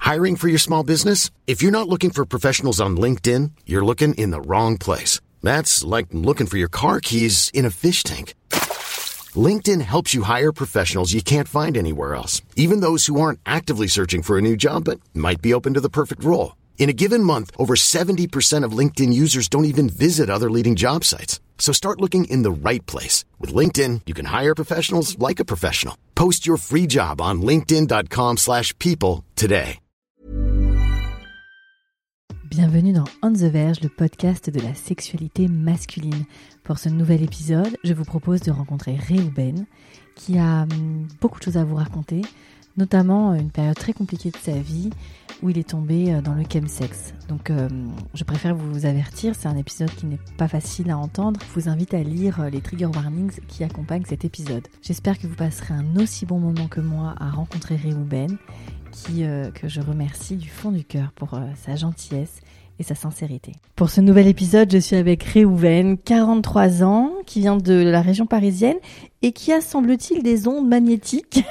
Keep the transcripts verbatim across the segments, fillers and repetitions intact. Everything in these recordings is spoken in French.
Hiring for your small business? If you're not looking for professionals on LinkedIn, you're looking in the wrong place. That's like looking for your car keys in a fish tank. LinkedIn helps you hire professionals you can't find anywhere else, even those who aren't actively searching for a new job but might be open to the perfect role. In a given month, over seventy percent of LinkedIn users don't even visit other leading job sites. So start looking in the right place. With LinkedIn, you can hire professionals like a professional. Post your free job on linkedin.com slash people today. Bienvenue dans On the Verge, le podcast de la sexualité masculine. Pour ce nouvel épisode, je vous propose de rencontrer Réhouben, qui a beaucoup de choses à vous raconter, notamment une période très compliquée de sa vie où il est tombé dans le chemsex. Donc euh, je préfère vous avertir, c'est un épisode qui n'est pas facile à entendre. Je vous invite à lire les trigger warnings qui accompagnent cet épisode. J'espère que vous passerez un aussi bon moment que moi à rencontrer Réhouben, qui, euh, que je remercie du fond du cœur pour euh, sa gentillesse et sa sincérité. Pour ce nouvel épisode, je suis avec Réhouben, quarante-trois ans, qui vient de la région parisienne et qui a, semble-t-il, des ondes magnétiques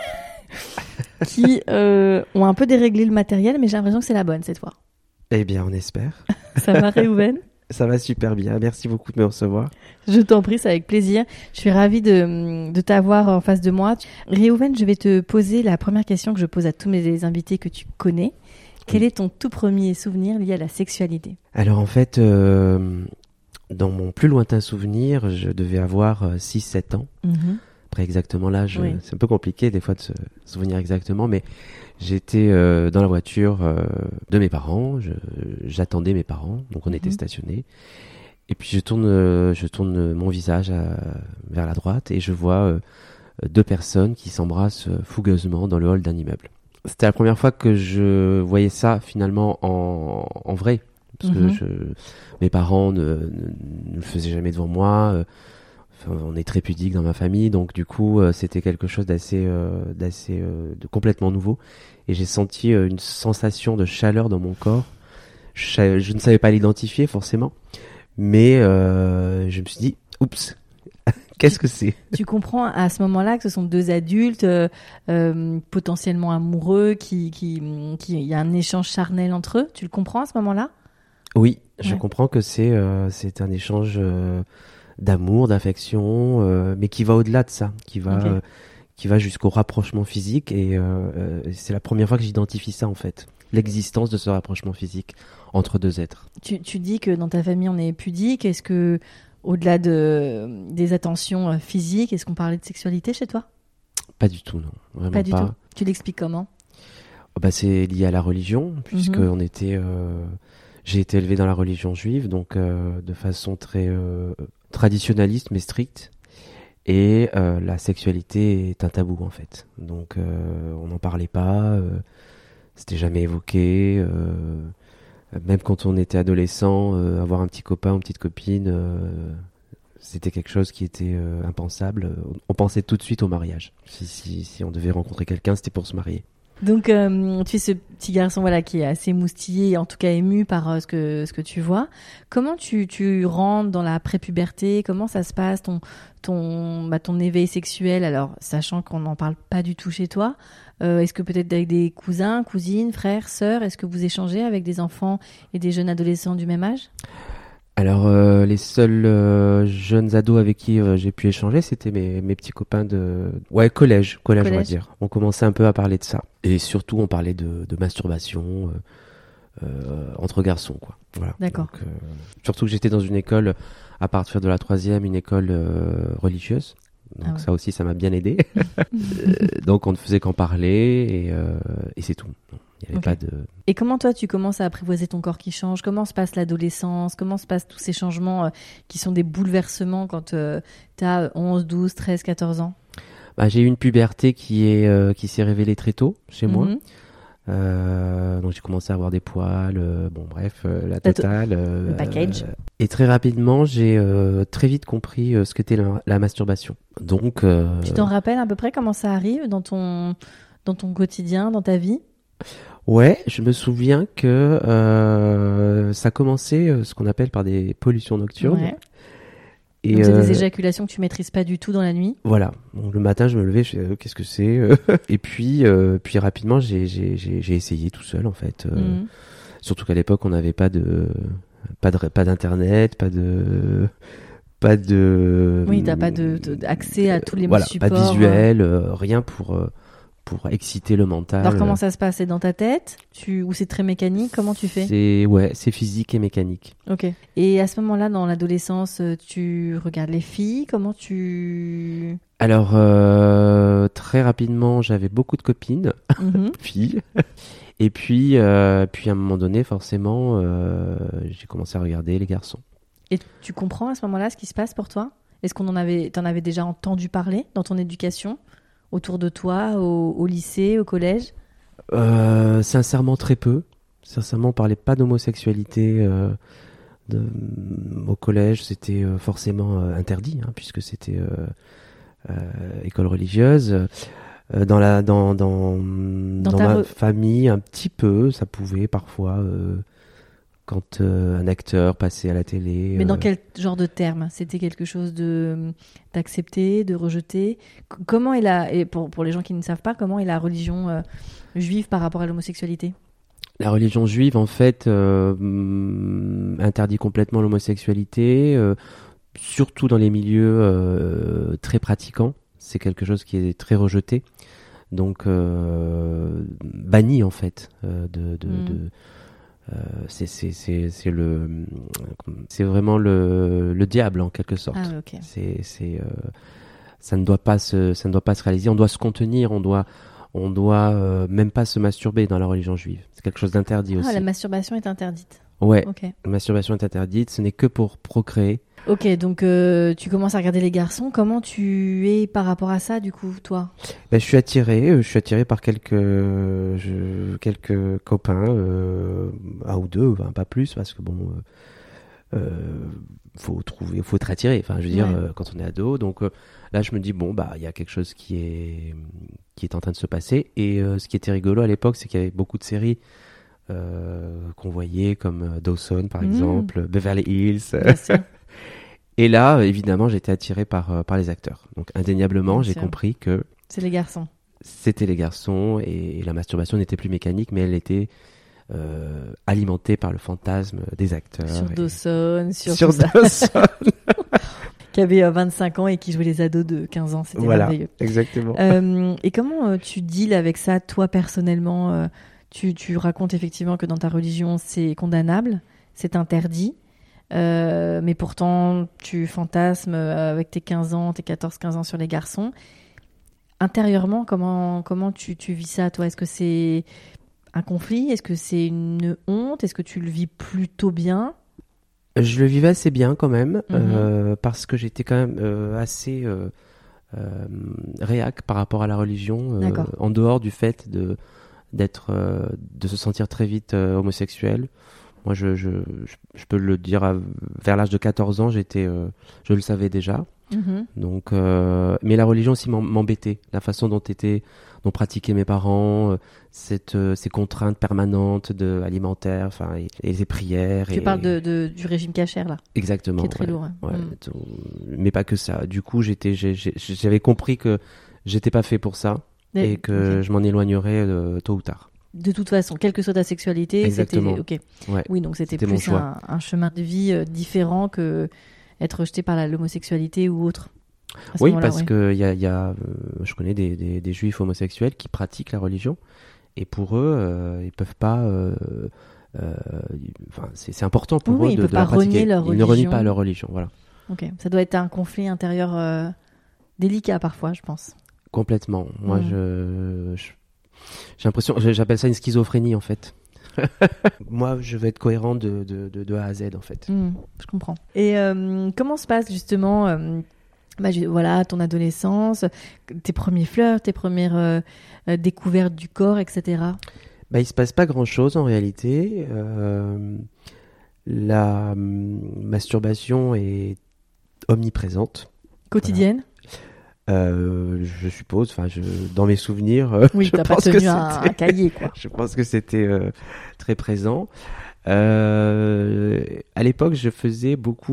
qui euh, ont un peu déréglé le matériel, mais j'ai l'impression que c'est la bonne cette fois. Eh bien, on espère. Ça va, Réhouben ? Ça va super bien. Merci beaucoup de me recevoir. Je t'en prie, c'est avec plaisir. Je suis ravie de, de t'avoir en face de moi. Réhouben, je vais te poser la première question que je pose à tous mes invités que tu connais. Quel est ton tout premier souvenir lié à la sexualité ? Alors en fait, euh, dans mon plus lointain souvenir, je devais avoir six sept ans. Mm-hmm. Après exactement l'âge, oui. C'est un peu compliqué des fois de se souvenir exactement, mais j'étais euh, dans la voiture euh, de mes parents, je, j'attendais mes parents, donc on était mmh. stationnés. Et puis je tourne, euh, je tourne mon visage à, vers la droite et je vois euh, deux personnes qui s'embrassent fougueusement dans le hall d'un immeuble. C'était la première fois que je voyais ça finalement en, en vrai, parce mmh. que je, mes parents ne, ne, ne le faisaient jamais devant moi. Euh, Enfin, on est très pudique dans ma famille, donc du coup euh, c'était quelque chose d'assez, euh, d'assez euh, de complètement nouveau. Et j'ai senti euh, une sensation de chaleur dans mon corps. Je, je ne savais pas l'identifier forcément, mais euh, je me suis dit, oups, qu'est-ce que c'est ? Tu comprends à ce moment-là que ce sont deux adultes euh, euh, potentiellement amoureux, qui, qui, qui, il y a un échange charnel entre eux. Tu le comprends à ce moment-là ? Oui, je ouais. comprends que c'est, euh, c'est un échange. Euh, d'amour, d'affection, euh, mais qui va au-delà de ça, qui va, okay. euh, qui va jusqu'au rapprochement physique. Et euh, euh, c'est la première fois que j'identifie ça en fait, l'existence de ce rapprochement physique entre deux êtres. Tu, tu dis que dans ta famille on est pudique. Est-ce que, au-delà de des attentions physiques, est-ce qu'on parlait de sexualité chez toi ? Pas du tout, non. Vraiment pas du pas. tout. Tu l'expliques comment ? Oh, bah c'est lié à la religion, puisque mm-hmm. on était, euh, j'ai été élevé dans la religion juive, donc euh, de façon très euh, traditionnaliste mais stricte, et euh, la sexualité est un tabou en fait, donc euh, on n'en parlait pas, euh, c'était jamais évoqué, euh, même quand on était adolescent, euh, avoir un petit copain ou une petite copine, euh, c'était quelque chose qui était euh, impensable. On pensait tout de suite au mariage. Si, si, si on devait rencontrer quelqu'un, c'était pour se marier. Donc, euh, tu es ce petit garçon voilà, qui est assez moustillé, en tout cas ému par euh, ce, que, ce que tu vois. Comment tu, tu rentres dans la prépuberté ? Comment ça se passe, ton, ton, bah, ton éveil sexuel ? Alors, sachant qu'on n'en parle pas du tout chez toi, euh, est-ce que peut-être avec des cousins, cousines, frères, sœurs, est-ce que vous échangez avec des enfants et des jeunes adolescents du même âge ? Alors, euh, les seuls euh, jeunes ados avec qui euh, j'ai pu échanger, c'était mes, mes petits copains de... Ouais, collège, collège, collège, on va dire. On commençait un peu à parler de ça. Et surtout, on parlait de, de masturbation euh, euh, entre garçons, quoi. Voilà. D'accord. Donc, euh, surtout que j'étais dans une école, à partir de la troisième, une école euh, religieuse. Donc ah ouais. Ça aussi, ça m'a bien aidé. Donc, on ne faisait qu'en parler et, euh, et c'est tout. Il y avait okay. pas de... Et comment toi, tu commences à apprivoiser ton corps qui change ? Comment se passe l'adolescence ? Comment se passent tous ces changements euh, qui sont des bouleversements quand euh, tu as onze, douze, treize, quatorze ans ? Bah, j'ai eu une puberté qui, est, euh, qui s'est révélée très tôt chez mm-hmm. moi. Euh, donc j'ai commencé à avoir des poils, euh, bon bref, euh, la totale. Euh, Le package. Euh, et très rapidement, j'ai euh, très vite compris euh, ce qu'était la, la masturbation. Donc. Euh, tu t'en rappelles à peu près comment ça arrive dans ton, dans ton quotidien, dans ta vie ? Ouais, je me souviens que euh, ça commençait euh, ce qu'on appelle par des pollutions nocturnes. Ouais. Et donc, c'est euh, des éjaculations que tu maîtrises pas du tout dans la nuit. Voilà. Donc, le matin, je me levais, je disais, euh, qu'est-ce que c'est Et puis, euh, puis rapidement, j'ai, j'ai, j'ai, j'ai essayé tout seul, en fait. Euh, mmh. Surtout qu'à l'époque, on n'avait pas de, pas de, pas d'internet, pas de, pas de. Oui, t'as pas de, de accès à tous les voilà, supports. Pas de visuel, euh, rien pour. Euh, pour exciter le mental. Alors comment ça se passe ? C'est dans ta tête tu... ou c'est très mécanique ? Comment tu fais ? C'est ouais, c'est physique et mécanique. Ok. Et à ce moment-là, dans l'adolescence, tu regardes les filles ? Comment tu... Alors, euh, très rapidement, j'avais beaucoup de copines, mm-hmm. filles. Et puis, euh, puis à un moment donné, forcément, euh, j'ai commencé à regarder les garçons. Et tu comprends à ce moment-là ce qui se passe pour toi ? Est-ce qu'on en avait, t'en avais déjà entendu parler dans ton éducation ? Autour de toi, au, au lycée, au collège ? euh, Sincèrement, très peu. Sincèrement, on parlait pas d'homosexualité euh, de, au collège. C'était euh, forcément euh, interdit, hein, puisque c'était euh, euh, école religieuse. Euh, dans la, dans, dans, dans, dans ma re... famille, un petit peu, ça pouvait parfois... Euh, quand euh, un acteur passait à la télé. Mais dans euh... quel genre de termes ? C'était quelque chose de d'accepté, de rejeté ? C- Comment est la, et pour, pour les gens qui ne savent pas, comment est la religion euh, juive par rapport à l'homosexualité ? La religion juive, en fait, euh, interdit complètement l'homosexualité, euh, surtout dans les milieux euh, très pratiquants. C'est quelque chose qui est très rejeté. Donc, euh, banni, en fait, euh, de... de, mmh. de Euh, c'est, c'est, c'est, c'est, le, c'est vraiment le, le diable en quelque sorte. Ah, okay. C'est, c'est, euh, ça ne doit pas se, ça ne doit pas se réaliser. On doit se contenir. On doit, on doit euh, même pas se masturber dans la religion juive. C'est quelque chose d'interdit ah, aussi. La masturbation est interdite. Ouais. Okay. La masturbation est interdite. Ce n'est que pour procréer. Ok, donc euh, tu commences à regarder les garçons. Comment tu es par rapport à ça, du coup, toi ? Ben, je suis attiré. Je suis attiré par quelques, je, quelques copains, euh, un ou deux, enfin, pas plus, parce que bon, euh, euh, faut trouver, faut être attiré. Enfin, je veux dire, ouais. euh, quand on est ado. Donc euh, là, je me dis bon, bah, il y a quelque chose qui est, qui est en train de se passer. Et euh, ce qui était rigolo à l'époque, c'est qu'il y avait beaucoup de séries. Euh, qu'on voyait comme Dawson par mmh. exemple, Beverly Hills. Et là, évidemment, j'étais attiré par, euh, par les acteurs. Donc, indéniablement, Bien j'ai sûr. compris que... C'est les garçons. C'était les garçons et, et la masturbation n'était plus mécanique, mais elle était euh, alimentée par le fantasme des acteurs. Sur et... Dawson, sur, sur Dawson. Qui avait euh, vingt-cinq ans et qui jouait les ados de quinze ans. C'était voilà, merveilleux. Exactement. Euh, et comment euh, tu deals avec ça, toi, personnellement euh, tu, tu racontes effectivement que dans ta religion, c'est condamnable, c'est interdit. Euh, mais pourtant, tu fantasmes avec tes quinze ans, tes quatorze quinze ans sur les garçons. Intérieurement, comment, comment tu, tu vis ça, toi ? Est-ce que c'est un conflit ? Est-ce que c'est une honte ? Est-ce que tu le vis plutôt bien ? Je le vivais assez bien quand même, mm-hmm. euh, parce que j'étais quand même euh, assez euh, euh, réac par rapport à la religion, euh, en dehors du fait de, d'être, euh, de se sentir très vite euh, homosexuel. Moi, je, je, je peux le dire, à, vers l'âge de quatorze ans, j'étais, euh, je le savais déjà. Mmh. Donc, euh, mais la religion aussi m'embêtait. La façon dont, étaient, dont pratiquaient mes parents, euh, cette, euh, ces contraintes permanentes de, alimentaires et, et les prières. Tu et, parles de, de, du régime cachère, là. Exactement. Qui est très ouais, lourd. Hein. Ouais, mmh. tout, mais pas que ça. Du coup, j'étais, j'ai, j'ai, j'avais compris que j'étais pas fait pour ça et, et que okay. je m'en éloignerais euh, tôt ou tard. De toute façon, quelle que soit ta sexualité, Exactement. c'était ok. Ouais. Oui, donc c'était, c'était plus un, un chemin de vie euh, différent que être rejeté par la, l'homosexualité ou autre. Oui, parce ouais. que y a, y a, euh, je connais des, des, des juifs homosexuels qui pratiquent la religion et pour eux, euh, ils peuvent pas. Euh, euh, enfin, c'est, c'est important pour oui, eux ils de, peuvent de pas la pratiquer. renier leur ils religion. ne renient pas leur religion, voilà. Ok, ça doit être un conflit intérieur euh, délicat parfois, je pense. Complètement. Moi, mmh. je, je J'ai l'impression, j'appelle ça une schizophrénie en fait. Moi, je vais être cohérent de, de, de, de A à Z en fait. Mmh, je comprends. Et euh, comment se passe justement, euh, bah, voilà, ton adolescence, tes premiers flirts, tes premières euh, découvertes du corps, et cetera. Bah, il se passe pas grand chose en réalité. Euh, la euh, masturbation est omniprésente. Quotidienne. Voilà. Euh, je suppose, enfin, je, dans mes souvenirs, euh, oui, je t'as pense pas tenu que un, un cahier, quoi. Je pense que c'était euh, très présent. euh, À l'époque, je faisais beaucoup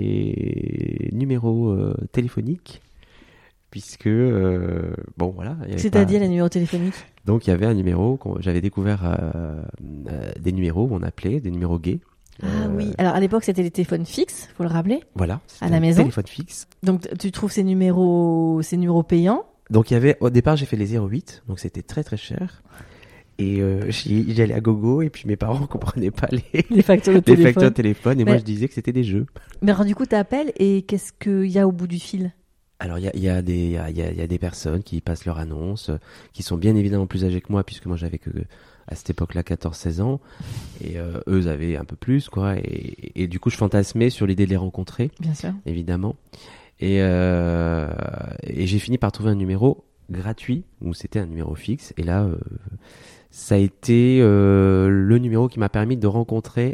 les numéros euh, téléphoniques, puisque, euh, bon, voilà. C'est-à-dire pas... les numéros téléphoniques? Donc, il y avait un numéro, j'avais découvert euh, euh, des numéros où on appelait, des numéros gays. Ah euh... oui, alors à l'époque, c'était les téléphones fixes, faut le rappeler. Voilà, à la maison. Téléphone fixe. Donc, tu trouves ces numéros, ces numéros payants? Donc, il y avait, au départ, j'ai fait les zéro huit, donc c'était très très cher. Et euh, j'y, j'allais à gogo, et puis mes parents ne comprenaient pas les, les factures de les téléphone. factures de téléphone, et mais... moi je disais que c'était des jeux. Mais alors du coup, tu appelles, et qu'est-ce qu'il y a au bout du fil? Alors il y a, y, a y, a, y, a, y a des personnes qui passent leur annonce, euh, qui sont bien évidemment plus âgées que moi, puisque moi j'avais que à cette époque-là quatorze seize ans, et euh, eux avaient un peu plus, quoi. Et, et, et du coup, je fantasmais sur l'idée de les rencontrer, bien sûr, évidemment. Et, euh, et j'ai fini par trouver un numéro gratuit, où c'était un numéro fixe, et là... Euh, ça a été euh, le numéro qui m'a permis de rencontrer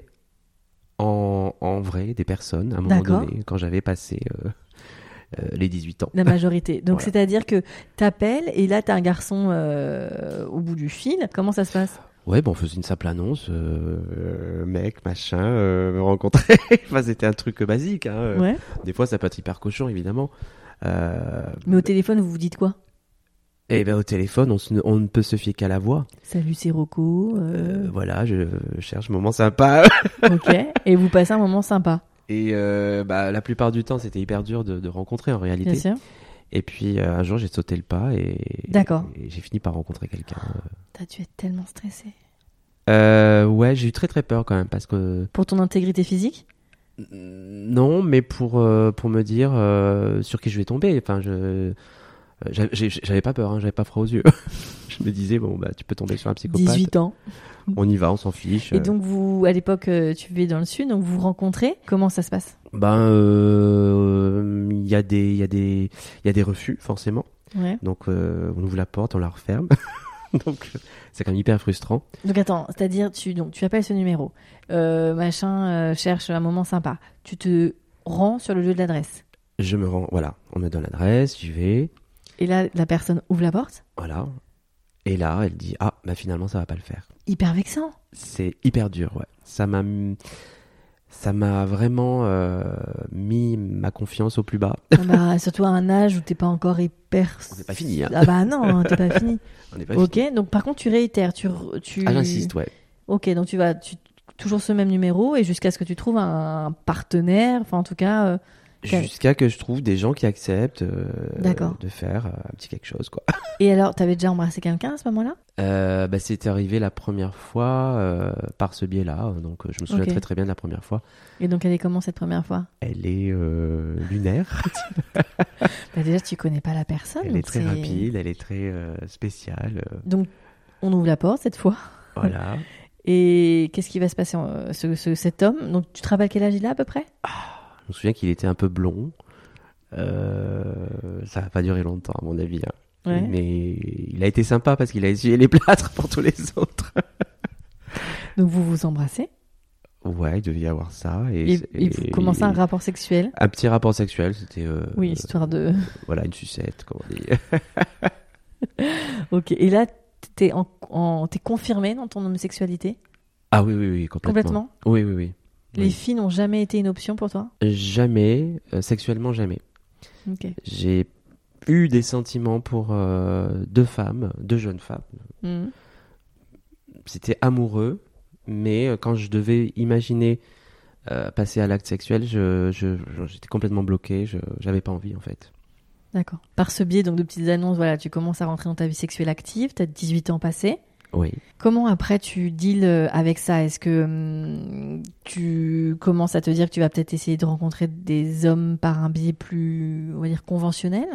en, en vrai des personnes à un moment D'accord. donné, quand j'avais passé euh, euh, les dix-huit ans. La majorité. Donc, voilà. C'est-à-dire que t'appelles et là, t'as un garçon euh, au bout du fil. Comment ça se passe? Ouais, bon, on faisait une simple annonce, euh, euh, mec, machin, euh, me rencontrer. Enfin, c'était un truc basique. Hein. Ouais. Des fois, ça peut être hyper cochon, évidemment. Euh... Mais au téléphone, vous vous dites quoi? Eh ben au téléphone, on, se, on ne peut se fier qu'à la voix. Salut, c'est Rocco. Euh... Euh, voilà, je cherche un moment sympa. Ok. Et vous passez un moment sympa. Et euh, bah, la plupart du temps, c'était hyper dur de, de rencontrer en réalité. Bien sûr. Et puis euh, un jour, j'ai sauté le pas et, D'accord. et j'ai fini par rencontrer quelqu'un. Oh, t'as dû être tellement stressé. Euh, ouais, j'ai eu très très peur quand même parce que. Pour ton intégrité physique? Non, mais pour euh, pour me dire euh, sur qui je vais tomber. Enfin, je. J'avais, j'avais pas peur, hein, j'avais pas froid aux yeux. Je me disais, bon, bah, tu peux tomber sur un psychopathe. dix-huit ans. On y va, on s'en fiche. Et donc, vous, à l'époque, tu vivais dans le sud, donc vous vous rencontrez. Comment ça se passe? Ben, euh, il y a des, il y a des, il y a des refus, forcément. Ouais. Donc, euh, on ouvre la porte, on la referme. Donc, c'est quand même hyper frustrant. Donc, attends, c'est-à-dire, tu, donc, tu appelles ce numéro. Euh, machin, euh, cherche un moment sympa. Tu te rends sur le lieu de l'adresse. Je me rends, voilà, on me donne l'adresse, j'y vais. Et là, la personne ouvre la porte. Voilà. Et là, elle dit, ah, bah finalement, ça va pas le faire. Hyper vexant. C'est hyper dur, ouais. Ça m'a, ça m'a vraiment euh, mis ma confiance au plus bas. Bah, surtout à un âge où t'es pas encore hyper. On n'est pas fini, hein. Ah bah non, t'es pas fini. On n'est pas ok, fini. donc par contre, tu réitères. Tu, tu... Ah, j'insiste, ouais. Ok, donc tu vas tu... toujours ce même numéro et jusqu'à ce que tu trouves un partenaire, enfin en tout cas. Euh... Jusqu'à que je trouve des gens qui acceptent euh, de faire euh, un petit quelque chose, quoi. Et alors, t'avais déjà embrassé quelqu'un à ce moment-là? euh, bah, C'était arrivé la première fois euh, par ce biais-là, donc je me souviens okay. très très bien de la première fois. Et donc elle est comment cette première fois? Elle est euh, lunaire. Bah déjà, tu connais pas la personne. Elle est très c'est... rapide, elle est très euh, spéciale. Donc, on ouvre la porte cette fois. Voilà. Et qu'est-ce qui va se passer euh, ce, ce, cet homme? Donc, tu te rappelles quel âge il a à peu près? ah. Je me souviens qu'il était un peu blond. Euh, ça n'a pas duré longtemps, à mon avis. Hein. Ouais. Mais il a été sympa parce qu'il a essuyé les plâtres pour tous les autres. Donc vous vous embrassez? Ouais, il devait y avoir ça. Et, et, et vous commencez un rapport sexuel? Un petit rapport sexuel, c'était... Euh, oui, histoire de... Euh, voilà, une sucette, comme on dit. Ok, et là, t'es, en, en, t'es confirmé dans ton homosexualité? Ah oui, oui, oui, complètement. Complètement? Oui, oui, oui. Les oui. filles n'ont jamais été une option pour toi? Jamais, euh, sexuellement jamais. Okay. J'ai eu des sentiments pour euh, deux femmes, deux jeunes femmes. Mmh. C'était amoureux, mais quand je devais imaginer euh, passer à l'acte sexuel, je, je, je, j'étais complètement bloqué, je j'avais pas envie en fait. D'accord. Par ce biais donc de petites annonces, voilà, tu commences à rentrer dans ta vie sexuelle active, tu as dix-huit ans passés. Oui. Comment après tu deals avec ça? Est-ce que hum, tu commences à te dire que tu vas peut-être essayer de rencontrer des hommes par un biais plus, on va dire, conventionnel?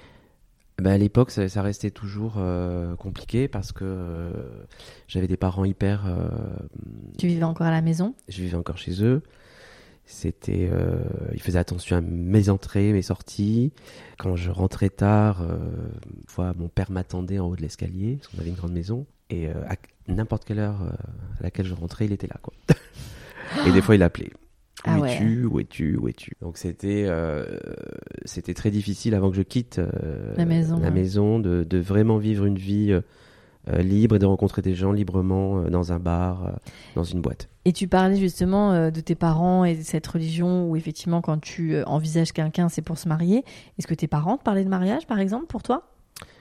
Ben à l'époque, ça, ça restait toujours euh, compliqué parce que euh, j'avais des parents hyper... Euh, tu vivais encore à la maison? Je vivais encore chez eux. C'était, euh, ils faisaient attention à mes entrées, mes sorties. Quand je rentrais tard, euh, une fois, mon père m'attendait en haut de l'escalier parce qu'on avait une grande maison. Et euh, à n'importe quelle heure euh, à laquelle je rentrais, il était là, quoi. Et des fois, il appelait. Où ah es-tu? ouais. Où es-tu? Où es-tu? Donc c'était, euh, c'était très difficile avant que je quitte euh, la maison, la ouais. maison de, de vraiment vivre une vie euh, libre et de rencontrer des gens librement euh, dans un bar, euh, dans une boîte. Et tu parlais justement euh, de tes parents et de cette religion où effectivement quand tu euh, envisages quelqu'un, c'est pour se marier. Est-ce que tes parents te parlaient de mariage, par exemple, pour toi ?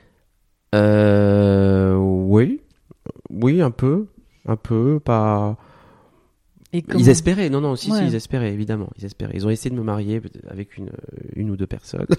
euh, Oui, oui, un peu, un peu, pas... Et comment... Ils espéraient, non, non, si, ouais. si, ils espéraient, évidemment, ils espéraient. Ils ont essayé de me marier avec une, une ou deux personnes.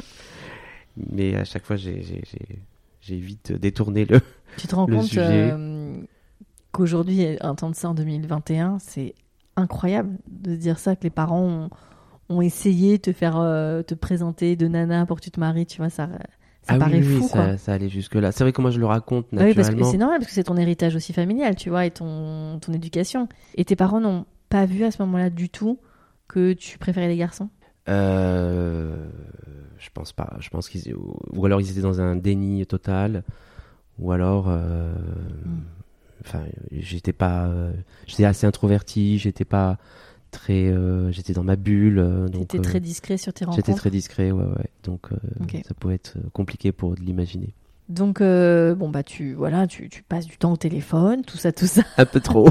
Mais à chaque fois, j'ai, j'ai, j'ai, j'ai vite détourné le Tu te rends le compte sujet. Euh, qu'aujourd'hui, entendre ça en deux mille vingt et un, c'est incroyable de se dire ça, que les parents ont, ont essayé de te faire euh, te présenter de nana pour que tu te maries, tu vois, ça, ça ah paraît oui, fou, oui, quoi. Ça, ça allait jusque-là. C'est vrai que moi, je le raconte Bah oui, parce naturellement. que c'est normal, parce que c'est ton héritage aussi familial, tu vois, et ton, ton éducation. Et tes parents n'ont pas vu à ce moment-là du tout que tu préférais les garçons ? Euh, je pense pas. Je pense qu'ils ou alors ils étaient dans un déni total, ou alors, euh, mm. enfin, j'étais pas, euh, j'étais assez introverti, j'étais pas très, euh, j'étais dans ma bulle. Euh, donc t'étais euh, très discret sur tes rencontres. J'étais très discret, ouais, ouais. Donc euh, okay. ça pouvait être compliqué pour de l'imaginer. Donc euh, bon bah tu voilà, tu, tu passes du temps au téléphone, tout ça, tout ça. Un peu trop.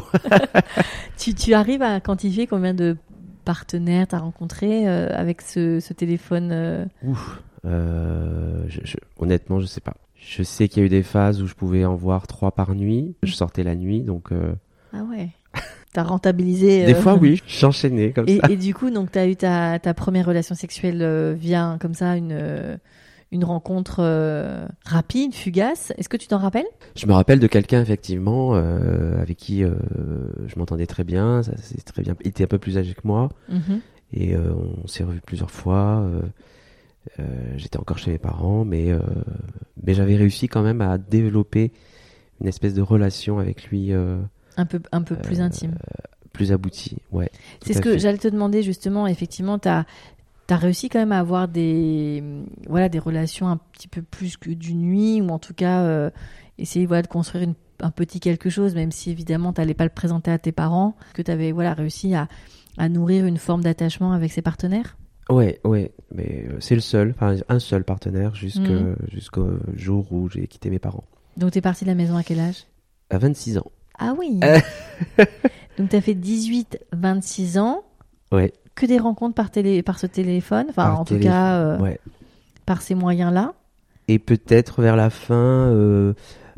tu tu arrives à quantifier combien de partenaires t'as rencontré euh, avec ce, ce téléphone euh... Ouf, euh, je, je, honnêtement, je sais pas. Je sais qu'il y a eu des phases où je pouvais en voir trois par nuit. Je sortais la nuit, donc. Euh... Ah ouais. T'as rentabilisé. Euh... Des fois, oui. J'enchaînais comme et, ça. Et du coup, donc t'as eu ta ta première relation sexuelle euh, via comme ça une euh, une rencontre euh, rapide, fugace. Est-ce que tu t'en rappelles ? Je me rappelle de quelqu'un effectivement euh, avec qui euh, je m'entendais très bien. Ça, c'est très bien. Il était un peu plus âgé que moi mm-hmm. et euh, on s'est revus plusieurs fois. Euh, euh, j'étais encore chez mes parents, mais euh, mais j'avais réussi quand même à développer une espèce de relation avec lui. Euh, un peu un peu plus euh, intime. Plus aboutie, ouais. C'est ce que fait. J'allais te demander justement. Effectivement, t'as T'as réussi quand même à avoir des, voilà, des relations un petit peu plus que d'une nuit, ou en tout cas euh, essayer voilà, de construire une, un petit quelque chose, même si évidemment tu n'allais pas le présenter à tes parents, que tu avais voilà, réussi à, à nourrir une forme d'attachement avec ses partenaires ? Ouais, ouais, mais c'est le seul, enfin un seul partenaire jusque, mmh. jusqu'au jour où j'ai quitté mes parents. Donc tu es parti de la maison à quel âge ? À vingt-six ans. Ah oui. Donc tu as fait dix-huit vingt-six ans. Ouais. Que des rencontres par, télé, par ce téléphone, enfin par en télé... tout cas euh, ouais. par ces moyens-là. Et peut-être vers la fin, euh,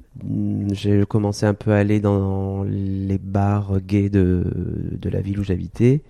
j'ai commencé un peu à aller dans les bars gays de, de la ville où j'habitais.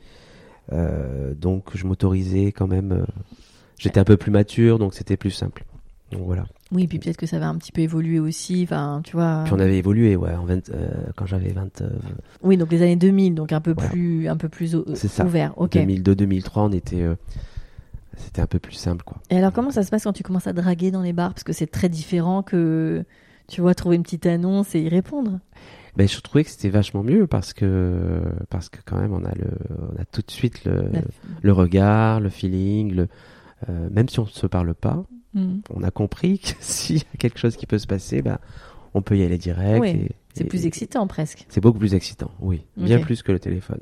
Euh, donc je m'autorisais quand même. Euh, j'étais un peu plus mature, donc c'était plus simple. Donc voilà. Oui, puis peut-être que ça va un petit peu évoluer aussi, enfin, tu vois. Puis on avait évolué, ouais, en vingt, euh, quand j'avais vingt. Euh... Oui, donc les années deux mille, donc un peu voilà. plus, un peu plus o- C'est ça. ouvert. Ok. deux mille deux deux mille trois, on était, euh, c'était un peu plus simple, quoi. Et alors, comment ça se passe quand tu commences à draguer dans les bars ? Parce que c'est très différent que, tu vois, trouver une petite annonce et y répondre. Ben, je trouvais que c'était vachement mieux parce que, parce que quand même, on a le, on a tout de suite le, La... le regard, le feeling, le, euh, même si on ne se parle pas. Mmh. On a compris que s'il y a quelque chose qui peut se passer, bah, on peut y aller direct. Oui, et, c'est et, plus excitant presque. C'est beaucoup plus excitant, oui. Okay. Bien plus que le téléphone.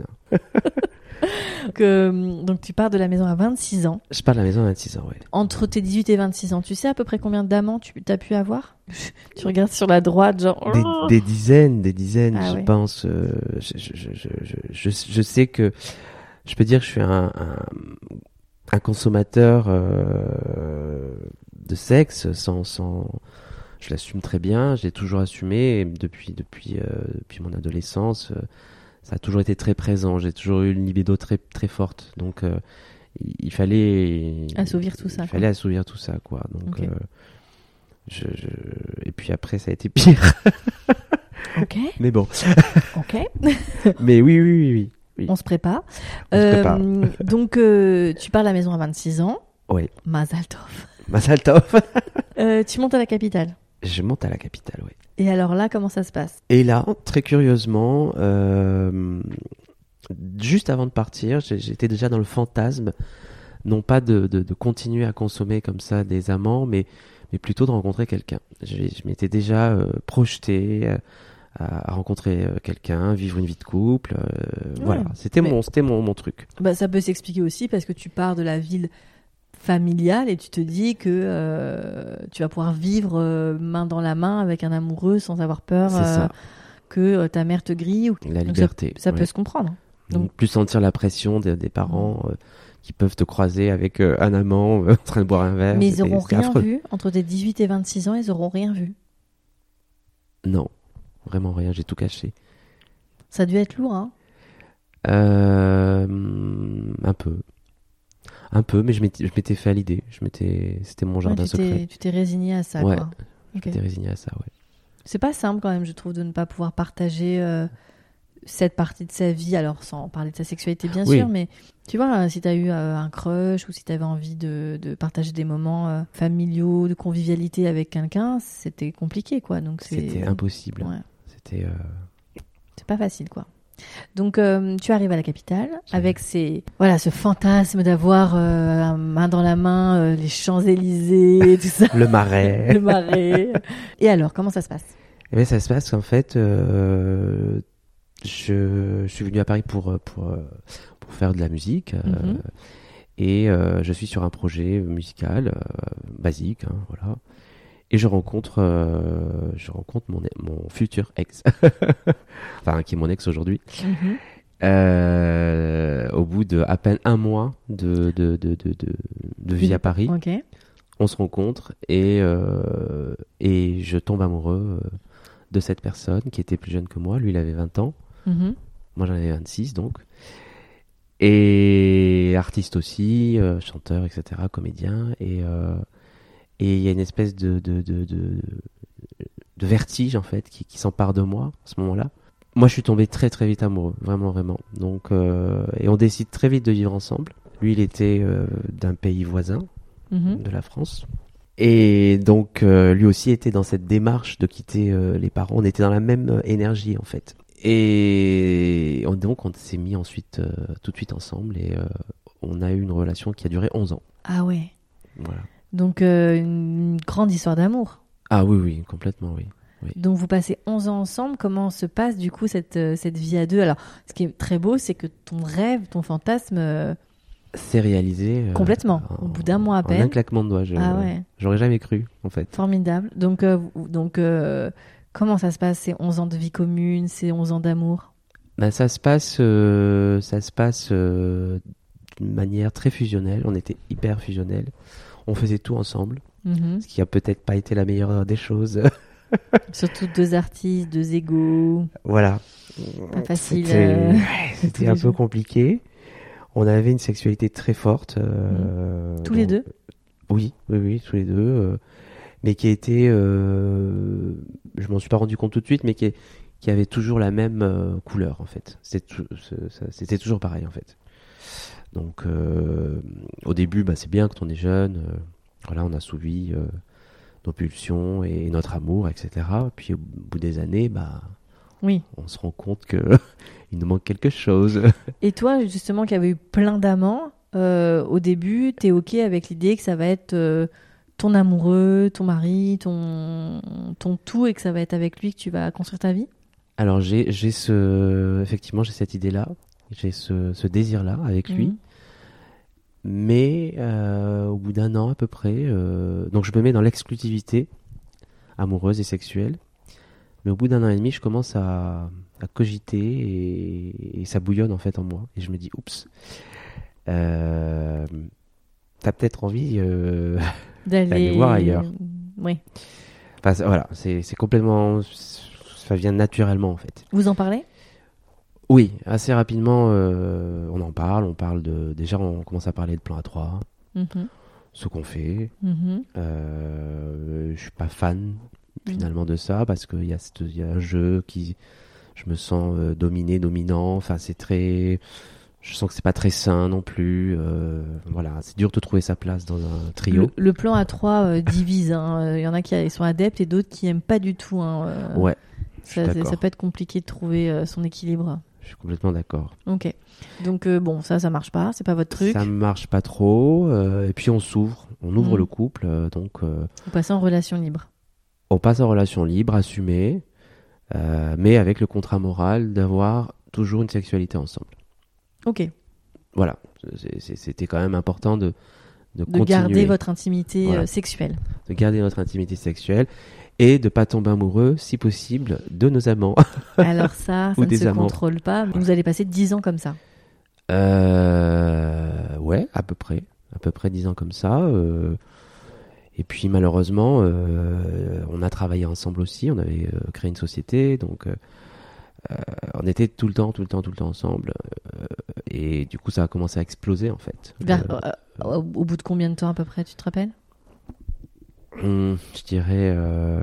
que, donc tu pars de la maison à vingt-six ans. Je pars de la maison à vingt-six ans, oui. Entre tes dix-huit et vingt-six ans, tu sais à peu près combien d'amants tu as pu avoir ? Tu regardes sur la droite, genre... Des, des dizaines, des dizaines, ah, je ouais. pense. Euh, je, je, je, je, je, je sais que... Je peux dire que je suis un... un un consommateur euh, de sexe sans, sans je l'assume très bien, j'ai toujours assumé et depuis depuis euh, depuis mon adolescence euh, ça a toujours été très présent, j'ai toujours eu une libido très très forte, donc euh, il, il fallait assouvir tout ça il quoi. fallait assouvir tout ça quoi, donc okay. euh, je, je et puis après ça a été pire. Ok. Mais bon. Ok. Mais oui oui oui oui. Oui. On se prépare. On euh, se prépare. Donc, euh, tu pars de la maison à vingt-six ans. Oui. Mazal tov. Mazal tov. euh, tu montes à la capitale. Je monte à la capitale, oui. Et alors là, comment ça se passe ? Et là, très curieusement, euh, juste avant de partir, j'étais déjà dans le fantasme, non pas de, de, de continuer à consommer comme ça des amants, mais, mais plutôt de rencontrer quelqu'un. Je, je m'étais déjà euh, projeté... Euh, à rencontrer quelqu'un, vivre une vie de couple, euh, ouais, voilà, c'était mon, c'était mon, mon truc. Bah, ça peut s'expliquer aussi parce que tu pars de la ville familial et tu te dis que euh, tu vas pouvoir vivre euh, main dans la main avec un amoureux sans avoir peur euh, que euh, ta mère te grille. Ou... La liberté. Ça, ça ouais. peut se comprendre. Donc, plus sentir la pression des, des parents euh, qui peuvent te croiser avec euh, un amant euh, en train de boire un verre. Mais ils n'auront rien affreux. vu. Entre tes dix-huit et vingt-six ans, ils n'auront rien vu. Non, vraiment rien. J'ai tout caché. Ça a dû être lourd, hein euh, Un peu. Un peu, mais je m'étais, je m'étais fait à l'idée. Je m'étais, c'était mon jardin ouais, tu secret. T'es, tu t'es résigné à ça, ouais, quoi. je okay. m'étais résigné à ça, ouais. C'est pas simple quand même, je trouve, de ne pas pouvoir partager euh, cette partie de sa vie, alors sans parler de sa sexualité bien oui. sûr, mais tu vois, si t'as eu euh, un crush ou si t'avais envie de, de partager des moments euh, familiaux, de convivialité avec quelqu'un, c'était compliqué, quoi. Donc c'est... C'était impossible. Ouais. C'était... Euh... C'est pas facile, quoi. Donc euh, tu arrives à la capitale c'est avec ces, voilà, ce fantasme d'avoir euh, main dans la main euh, les Champs-Élysées, tout ça. Le Marais. Le Marais. Et alors, comment ça se passe ? Eh bien, ça se passe qu'en fait, euh, je, je suis venu à Paris pour, pour, pour faire de la musique. Euh, mm-hmm. Et euh, je suis sur un projet musical euh, basique, hein, voilà. Et je rencontre, euh, je rencontre mon, mon futur ex, enfin qui est mon ex aujourd'hui. Mm-hmm. Euh, au bout de à peine un mois de de de de de, de vie à Paris, okay. on se rencontre et euh, et je tombe amoureux de cette personne qui était plus jeune que moi. Lui, il avait vingt ans, mm-hmm. moi j'en avais vingt-six donc. Et artiste aussi, euh, chanteur, et cetera, comédien et euh, Et il y a une espèce de, de, de, de, de vertige, en fait, qui, qui s'empare de moi, à ce moment-là. Moi, je suis tombé très, très vite amoureux. Vraiment, vraiment. Donc, euh, et on décide très vite de vivre ensemble. Lui, il était euh, d'un pays voisin, mm-hmm. de la France. Et donc, euh, lui aussi était dans cette démarche de quitter euh, les parents. On était dans la même euh, énergie, en fait. Et on, donc, on s'est mis ensuite, euh, tout de suite ensemble. Et euh, on a eu une relation qui a duré onze ans. Ah ouais. Voilà. Donc, euh, une grande histoire d'amour. Ah oui, oui, complètement, oui. oui. Donc, vous passez onze ans ensemble. Comment se passe, du coup, cette, euh, cette vie à deux ? Alors, ce qui est très beau, c'est que ton rêve, ton fantasme... Euh, s'est réalisé... Euh, complètement, en, au bout d'un mois à peine. En un claquement de doigts. Je, ah ouais. J'aurais jamais cru, en fait. Formidable. Donc, euh, donc euh, comment ça se passe, ces onze ans de vie commune, ces onze ans d'amour ? Ben, ça se passe, euh, ça se passe euh, d'une manière très fusionnelle. On était hyper fusionnels. On faisait tout ensemble, mm-hmm. ce qui a peut-être pas été la meilleure des choses. Surtout deux artistes, deux égos. Voilà. Pas facile. C'était, euh... c'était un peu compliqué. On avait une sexualité très forte. Euh, tous donc, les deux ? Oui, oui, oui, tous les deux. Euh, mais qui était, euh, je m'en suis pas rendu compte tout de suite, mais qui, qui avait toujours la même euh, couleur en fait. C'était, c'était toujours pareil en fait. Donc, euh, au début, bah, c'est bien quand on est jeune. Euh, voilà, on a assouvi euh, nos pulsions et, et notre amour, et cetera. Puis, au bout des années, bah, oui. on se rend compte qu'il nous manque quelque chose. Et toi, justement, qui avais eu plein d'amants, euh, au début, t'es OK avec l'idée que ça va être euh, ton amoureux, ton mari, ton, ton tout, et que ça va être avec lui que tu vas construire ta vie ? Alors, j'ai, j'ai ce... effectivement, j'ai cette idée-là. J'ai ce, ce désir-là avec lui. Mmh. Mais euh, au bout d'un an à peu près, euh, donc je me mets dans l'exclusivité amoureuse et sexuelle. Mais au bout d'un an et demi, je commence à, à cogiter et, et ça bouillonne en fait en moi. Et je me dis, oups, euh, t'as peut-être envie euh, d'aller... d'aller voir ailleurs. Oui. Enfin, voilà, c'est, c'est complètement... Ça vient naturellement en fait. Vous en parlez ? Oui, assez rapidement, euh, on en parle. On parle de. Déjà, on commence à parler de plan A trois, mm-hmm. ce qu'on fait. Mm-hmm. Euh, je suis pas fan finalement mm-hmm. de ça parce qu'il y, y a un jeu qui. Je me sens euh, dominé, dominant. Enfin, c'est très. Je sens que c'est pas très sain non plus. Euh, voilà, c'est dur de trouver sa place dans un trio. Le, le plan A trois euh, divise. Hein. Il y en a qui sont adeptes et d'autres qui aiment pas du tout. Hein. Euh, ouais. Ça, ça peut être compliqué de trouver euh, son équilibre. Je suis complètement d'accord. Ok. Donc euh, bon, ça, ça marche pas. C'est pas votre truc. Ça marche pas trop. Euh, et puis on s'ouvre. On ouvre mmh. le couple. Euh, donc. Euh, Vous passez en relation libre. On passe en relation libre, assumée, euh, mais avec le contrat moral d'avoir toujours une sexualité ensemble. Ok. Voilà. C'est, c'est, c'était quand même important de, de, de garder votre intimité voilà. euh, sexuelle. De garder notre intimité sexuelle et de pas tomber amoureux, si possible, de nos amants. Alors ça, ça ne se amants. contrôle pas. Voilà. Vous allez passer dix ans comme ça. Euh, ouais, à peu près. À peu près dix ans comme ça. Euh, et puis malheureusement, euh, on a travaillé ensemble aussi. On avait euh, créé une société, donc euh, euh, on était tout le temps, tout le temps, tout le temps ensemble. Euh, et du coup, ça a commencé à exploser en fait. Vers, euh, euh, au bout de combien de temps à peu près, tu te rappelles ? hum, Je dirais euh,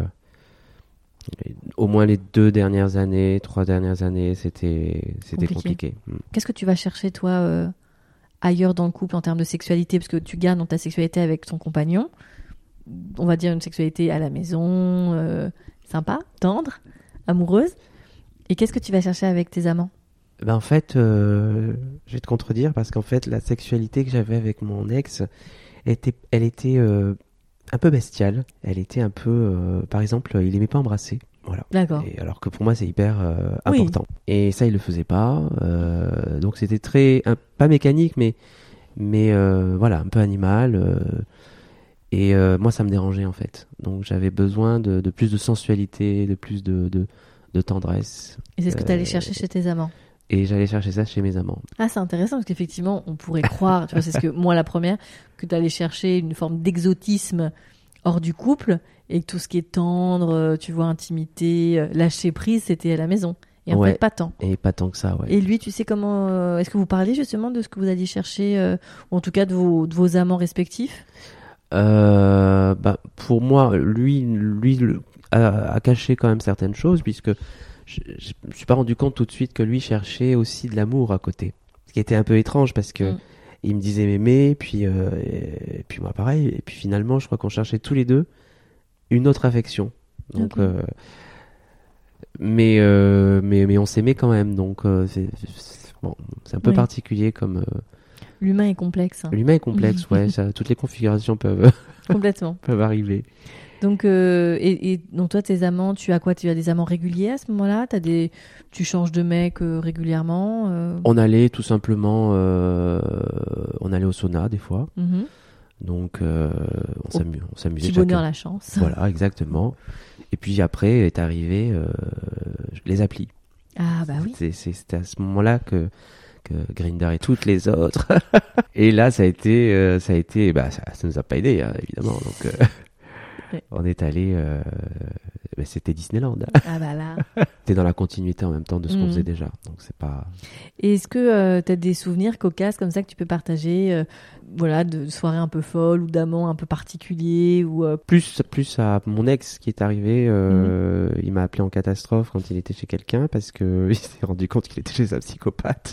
au moins les deux dernières années, trois dernières années, c'était c'était compliqué. compliqué. Hum. Qu'est-ce que tu vas chercher toi euh, ailleurs dans le couple en termes de sexualité, parce que tu gardes dans ta sexualité avec ton compagnon, on va dire une sexualité à la maison, euh, sympa, tendre, amoureuse. Et qu'est-ce que tu vas chercher avec tes amants ? Ben en fait, euh, je vais te contredire parce qu'en fait, la sexualité que j'avais avec mon ex, elle était, elle était euh, un peu bestiale. Elle était un peu, euh, par exemple, il aimait pas embrasser. Voilà. D'accord. Et alors que pour moi, c'est hyper euh, important. Oui. Et ça, il le faisait pas. Euh, donc c'était très, un, pas mécanique, mais, mais euh, voilà, un peu animal. Euh, et euh, moi, ça me dérangeait en fait. Donc j'avais besoin de, de plus de sensualité, de plus de, de, de tendresse. Et c'est ce que tu allais euh, chercher chez tes amants ? Et j'allais chercher ça chez mes amants. Ah, c'est intéressant parce qu'effectivement, on pourrait croire, tu vois, c'est ce que moi la première, que tu allais chercher une forme d'exotisme hors du couple et que tout ce qui est tendre, tu vois, intimité, lâcher prise, c'était à la maison. Et en ouais, fait, pas tant. Et pas tant que ça, ouais. Et lui, tu sais comment... Euh, est-ce que vous parliez justement de ce que vous alliez chercher, euh, ou en tout cas de vos, de vos amants respectifs ? euh, bah, Pour moi, lui, lui a, a caché quand même certaines choses, puisque je ne me suis pas rendu compte tout de suite que lui cherchait aussi de l'amour à côté. Ce qui était un peu étrange, parce que mm. il me disait m'aimer, puis, euh, et, et puis moi pareil, et puis finalement, je crois qu'on cherchait tous les deux une autre affection. Donc... Okay. Euh, Mais, euh, mais, mais on s'aimait quand même, donc euh, c'est, c'est, bon, c'est un peu oui. particulier comme... Euh... L'humain est complexe. Hein. L'humain est complexe, ouais, ça, toutes les configurations peuvent, Complètement. peuvent arriver. Donc, euh, et, et donc toi, tes amants, tu as quoi ? Tu as des amants réguliers à ce moment-là ? T'as des... Tu changes de mec euh, régulièrement euh... On allait tout simplement... Euh, on allait au sauna des fois. Mm-hmm. Donc, euh, on, oh, s'amu- on s'amusait. Petit bonheur, la chance. Voilà, exactement. Et puis après est arrivé euh, les applis. Ah bah oui. C'est, c'est, c'était à ce moment-là que, que Grindr et toutes les autres. Et là, ça a été, euh, ça a été, bah ça, ça nous a pas aidé hein, évidemment. Donc euh, ouais. on est allé, euh, bah, c'était Disneyland. Ah bah là. C'était dans la continuité en même temps de ce mmh. qu'on faisait déjà. Donc c'est pas. Et est-ce que euh, tu as des souvenirs cocasses comme ça que tu peux partager? Euh... Voilà, de soirées un peu folles ou d'amants un peu particuliers ou euh... plus plus à mon ex qui est arrivé, euh, mmh. il m'a appelé en catastrophe quand il était chez quelqu'un parce que il s'est rendu compte qu'il était chez un psychopathe.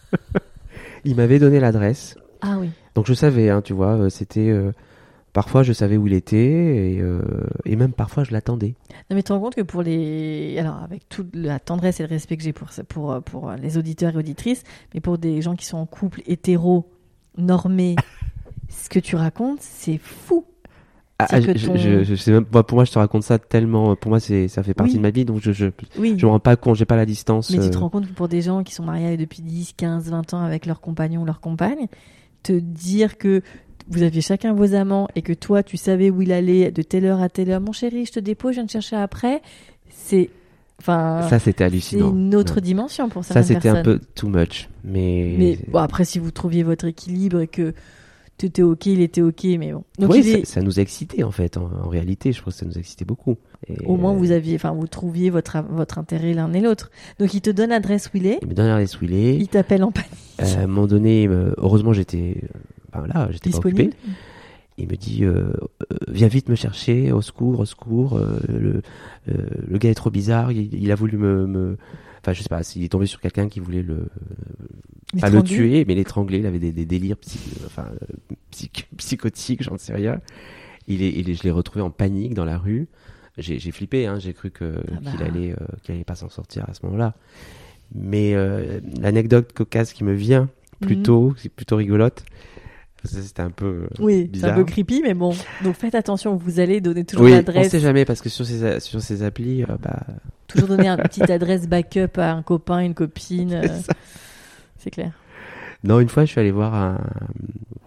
Il m'avait donné l'adresse. Ah oui. Donc je savais, hein, tu vois, c'était euh, parfois je savais où il était et, euh, et même parfois je l'attendais. Non mais tu te rends compte que pour les, alors avec toute la tendresse et le respect que j'ai pour pour pour les auditeurs et auditrices, mais pour des gens qui sont en couple hétéro normé, ce que tu racontes, c'est fou. Ah, je, ton... je, je sais même pas, pour moi, je te raconte ça tellement, pour moi, c'est, ça fait partie oui. de ma vie, donc je, je, oui. je me rends pas compte, j'ai pas la distance. Mais tu te rends compte que pour des gens qui sont mariés depuis dix, quinze, vingt ans avec leur compagnon ou leur compagne, te dire que vous aviez chacun vos amants et que toi, tu savais où il allait de telle heure à telle heure, mon chéri, je te dépose, je viens te chercher après, c'est, enfin, ça c'était hallucinant. C'est une autre ouais. dimension pour certaines personnes. Ça c'était personnes. un peu too much, mais. Mais bon, après, si vous trouviez votre équilibre et que tu étais ok, il était ok, mais bon. Donc, oui, il est... ça, ça nous excitait en fait. En, en réalité, je crois que ça nous excitait beaucoup. Et au moins, vous aviez, enfin, vous trouviez votre votre intérêt l'un et l'autre. Donc, il te donne l'adresse où il est. Il me donne l'adresse où il est. Il t'appelle en panique. Euh, à un moment donné, euh, heureusement, j'étais, enfin, là, j'étais disponible. Pas occupé. Il me dit, euh, euh, viens vite me chercher, au secours, au secours. Euh, le, euh, le gars est trop bizarre. Il, il a voulu me, me, enfin, je sais pas, s'il est tombé sur quelqu'un qui voulait le, pas le tuer, mais l'étrangler. Il avait des, des délires, psy, enfin, psych, psychotiques, j'en sais rien. Il est, il est, je l'ai retrouvé en panique dans la rue. J'ai, j'ai flippé, hein. J'ai cru que ah bah. qu'il allait, euh, qu'il allait pas s'en sortir à ce moment-là. Mais euh, l'anecdote cocasse qui me vient plutôt, mmh. c'est plutôt rigolote. C'était un peu oui, bizarre. C'est un peu creepy, mais bon. Donc faites attention, vous allez donner toujours oui, l'adresse. On sait jamais parce que sur ces sur ces applis, euh, bah toujours donner une petite adresse backup à un copain, une copine. Euh, c'est, c'est clair. Non, une fois, je suis allé voir un,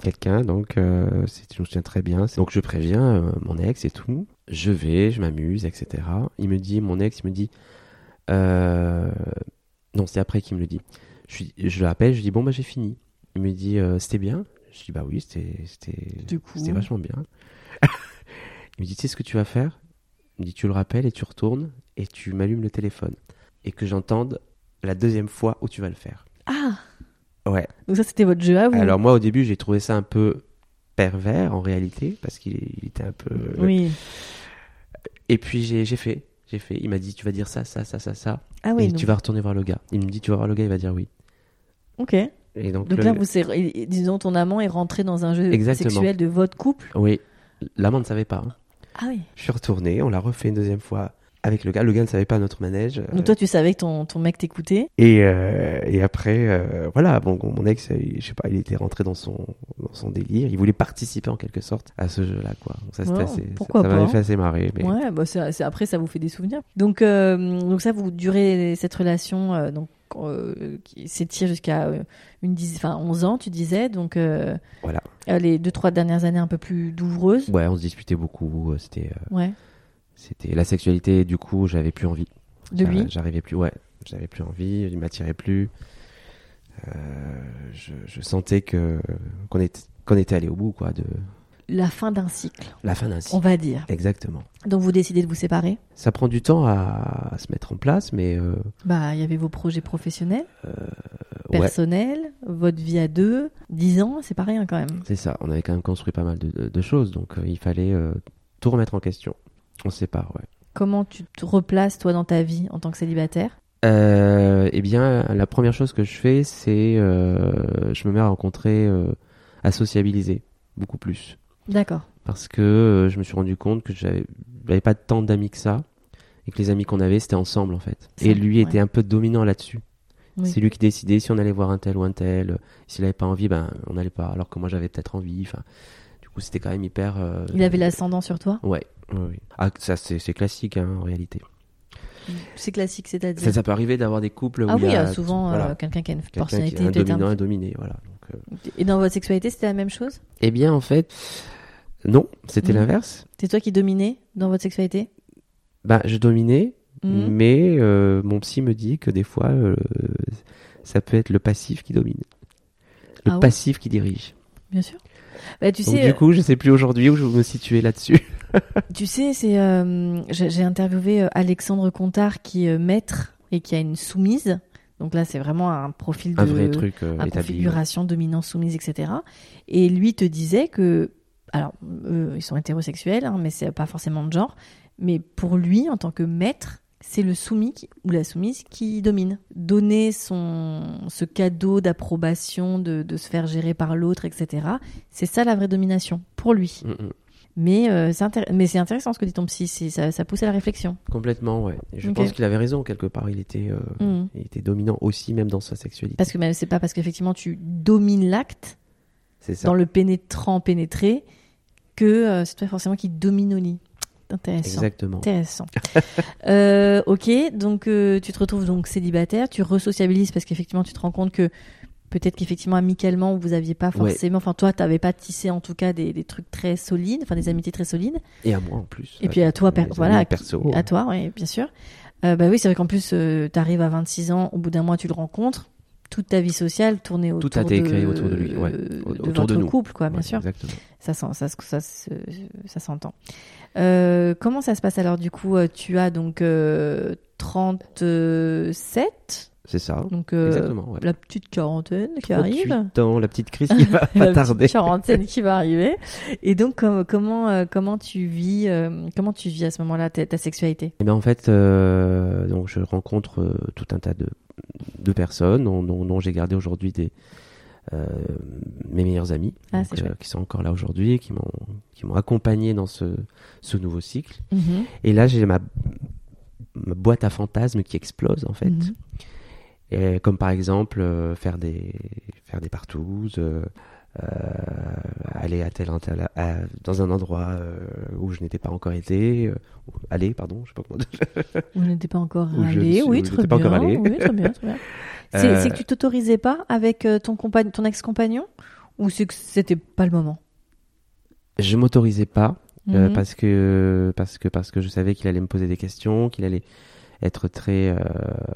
quelqu'un, donc euh, c'est, je me souviens très bien. Donc je préviens euh, mon ex et tout. Je vais, je m'amuse, et cetera. Il me dit, mon ex, il me dit, euh... non, c'est après qu'il me le dit. Je, suis, je l'appelle, je lui dis, bon, bah j'ai fini. Il me dit, euh, c'était bien? Je dis, bah oui, c'était, c'était, c'était vachement bien. Il me dit, tu sais ce que tu vas faire? Il me dit, tu le rappelles et tu retournes et tu m'allumes le téléphone. Et que j'entende la deuxième fois où tu vas le faire. Ah! Ouais. Donc ça, c'était votre jeu à vous. Alors moi, au début, j'ai trouvé ça un peu pervers en réalité, parce qu'il il était un peu... Oui. Et puis j'ai, j'ai fait, j'ai fait. Il m'a dit, tu vas dire ça, ça, ça, ça, ça. Ah oui. Et donc... tu vas retourner voir le gars. Il me dit, tu vas voir le gars, il va dire oui. Ok. Et donc, donc le... là, vous serez, disons, ton amant est rentré dans un jeu Exactement. sexuel de votre couple. Oui. L'amant ne savait pas. Hein. Ah oui. Je suis retourné, on l'a refait une deuxième fois avec le gars. Le gars ne savait pas notre manège. Donc toi, tu savais que ton, ton mec t'écoutait. Et, euh, et après, euh, voilà, bon, mon ex, il, je sais pas, il était rentré dans son, dans son délire. Il voulait participer en quelque sorte à ce jeu-là, quoi. Donc ça, c'était oh, assez, pourquoi ça, pas, ça m'avait hein. fait assez marrer. Mais... Ouais, bah c'est, c'est, après, ça vous fait des souvenirs. Donc, euh, donc ça, vous durez cette relation, euh, donc, euh, qui s'étire jusqu'à euh, une dix, enfin, onze ans, tu disais. Donc, euh, voilà. Euh, les deux, trois dernières années un peu plus douloureuses. Ouais, on se disputait beaucoup. C'était, euh, ouais. C'était la sexualité, du coup, j'avais plus envie. De lui ? J'arrivais plus, ouais. J'avais plus envie, il m'attirait plus. Euh, je, je sentais que, qu'on, était, qu'on était allé au bout, quoi. De... La fin d'un cycle. La fin d'un cycle. On va dire. Exactement. Donc vous décidez de vous séparer ? Ça prend du temps à, à se mettre en place, mais... Euh... Bah, il y avait vos projets professionnels, euh, personnels, ouais. votre vie à deux, dix ans, c'est pas rien quand même. C'est ça, on avait quand même construit pas mal de, de, de choses, donc euh, il fallait euh, tout remettre en question. On se sépare, ouais. Comment tu te replaces, toi, dans ta vie en tant que célibataire ? euh, Eh bien, la première chose que je fais, c'est... Euh, je me mets à rencontrer, euh, à sociabiliser, beaucoup plus. D'accord. Parce que euh, je me suis rendu compte que j'avais, j'avais pas tant d'amis que ça, et que les amis qu'on avait, c'était ensemble, en fait. Ça, et lui ouais. était un peu dominant là-dessus. Oui. C'est lui qui décidait si on allait voir un tel ou un tel. S'il avait pas envie, ben, on n'allait pas. Alors que moi, j'avais peut-être envie. Enfin, du coup, c'était quand même hyper... Euh, Il avait l'ascendant sur toi ? Ouais. Oui, oui. Ah, ça, c'est, c'est classique, hein, en réalité. C'est classique, c'est-à-dire ça, ça peut arriver d'avoir des couples où ah il oui, y a... Ah oui, souvent, voilà, euh, quelqu'un qui a une quelqu'un personnalité... Qui est un dominant un... et dominé, voilà. Donc, euh... Et dans votre sexualité, c'était la même chose ? Eh bien, en fait, non, c'était mmh. l'inverse. C'est toi qui dominais dans votre sexualité ? Ben, je dominais, mmh. mais euh, mon psy me dit que des fois, euh, ça peut être le passif qui domine. Le ah passif ouais. qui dirige. Bien sûr. Bah, tu Donc, sais, du coup, je sais plus aujourd'hui où je me situer là-dessus. Tu sais, c'est euh, j'ai, j'ai interviewé euh, Alexandre Contard qui est euh, maître et qui a une soumise. Donc là, c'est vraiment un profil de un vrai truc euh, un établi, configuration ouais. dominant soumise, et cetera. Et lui te disait que, alors, eux, ils sont hétérosexuels, hein, mais c'est pas forcément de genre. Mais pour lui, en tant que maître, c'est le soumis qui, ou la soumise qui domine. Donner son ce cadeau d'approbation, de, de se faire gérer par l'autre, et cetera. C'est ça la vraie domination pour lui. Mm-hmm. Mais, euh, c'est intér- mais c'est intéressant ce que dit ton psy, c'est, ça, ça pousse à la réflexion. Complètement, ouais. Et je okay. pense qu'il avait raison, quelque part. Il était, euh, mmh. il était dominant aussi, même dans sa sexualité. Parce que même, c'est pas parce qu'effectivement tu domines l'acte, c'est ça. Dans le pénétrant pénétré, que euh, c'est toi forcément qui domine au lit. Intéressant. Exactement. Intéressant. euh, ok, donc euh, tu te retrouves donc célibataire, tu resociabilises parce qu'effectivement tu te rends compte que peut-être qu'effectivement, amicalement, vous n'aviez pas forcément... Ouais. Enfin, toi, tu n'avais pas tissé, en tout cas, des, des trucs très solides, enfin, des amitiés très solides. Et à moi, en plus. Et puis à toi, per- voilà, à, perso, à toi, oui, bien sûr. Euh, bah oui, c'est vrai qu'en plus, euh, tu arrives à vingt-six ans, au bout d'un mois, tu le rencontres. Toute ta vie sociale tournait autour Tout a été de, créé autour de lui, ouais. de autour votre de nous. couple, quoi, bien ouais, sûr. Exactement. Ça, ça, ça, ça, ça, ça s'entend. Euh, comment ça se passe alors, du coup, tu as donc euh, trente-sept C'est ça, donc, euh, exactement. Ouais. La petite quarantaine qui arrive. Ans, la petite crise qui va pas tarder. La petite quarantaine qui va arriver. Et donc, com- comment, euh, comment, tu vis, euh, comment tu vis à ce moment-là ta, ta sexualité ? Eh bien, en fait, euh, donc, je rencontre euh, tout un tas de, de personnes dont, dont, dont j'ai gardé aujourd'hui des, euh, mes meilleurs amis, ah, donc, euh, qui sont encore là aujourd'hui, qui m'ont, qui m'ont accompagné dans ce, ce nouveau cycle. Mm-hmm. Et là, j'ai ma, ma boîte à fantasmes qui explose, en fait. Mm-hmm. Et comme par exemple euh, faire des faire des partouzes, euh, euh, aller à tel, tel à, dans un endroit euh, où je n'étais pas encore été, euh, aller pardon, je sais pas comment dire. Où je n'étais pas encore où allé, je, oui, où très bien. Pas encore allé. Oui, très bien, très bien. C'est, euh, c'est que tu t'autorisais pas avec ton compagnon, ton ex-compagnon, ou c'est que c'était pas le moment? Je m'autorisais pas mmh. euh, parce que parce que parce que je savais qu'il allait me poser des questions, qu'il allait être très euh,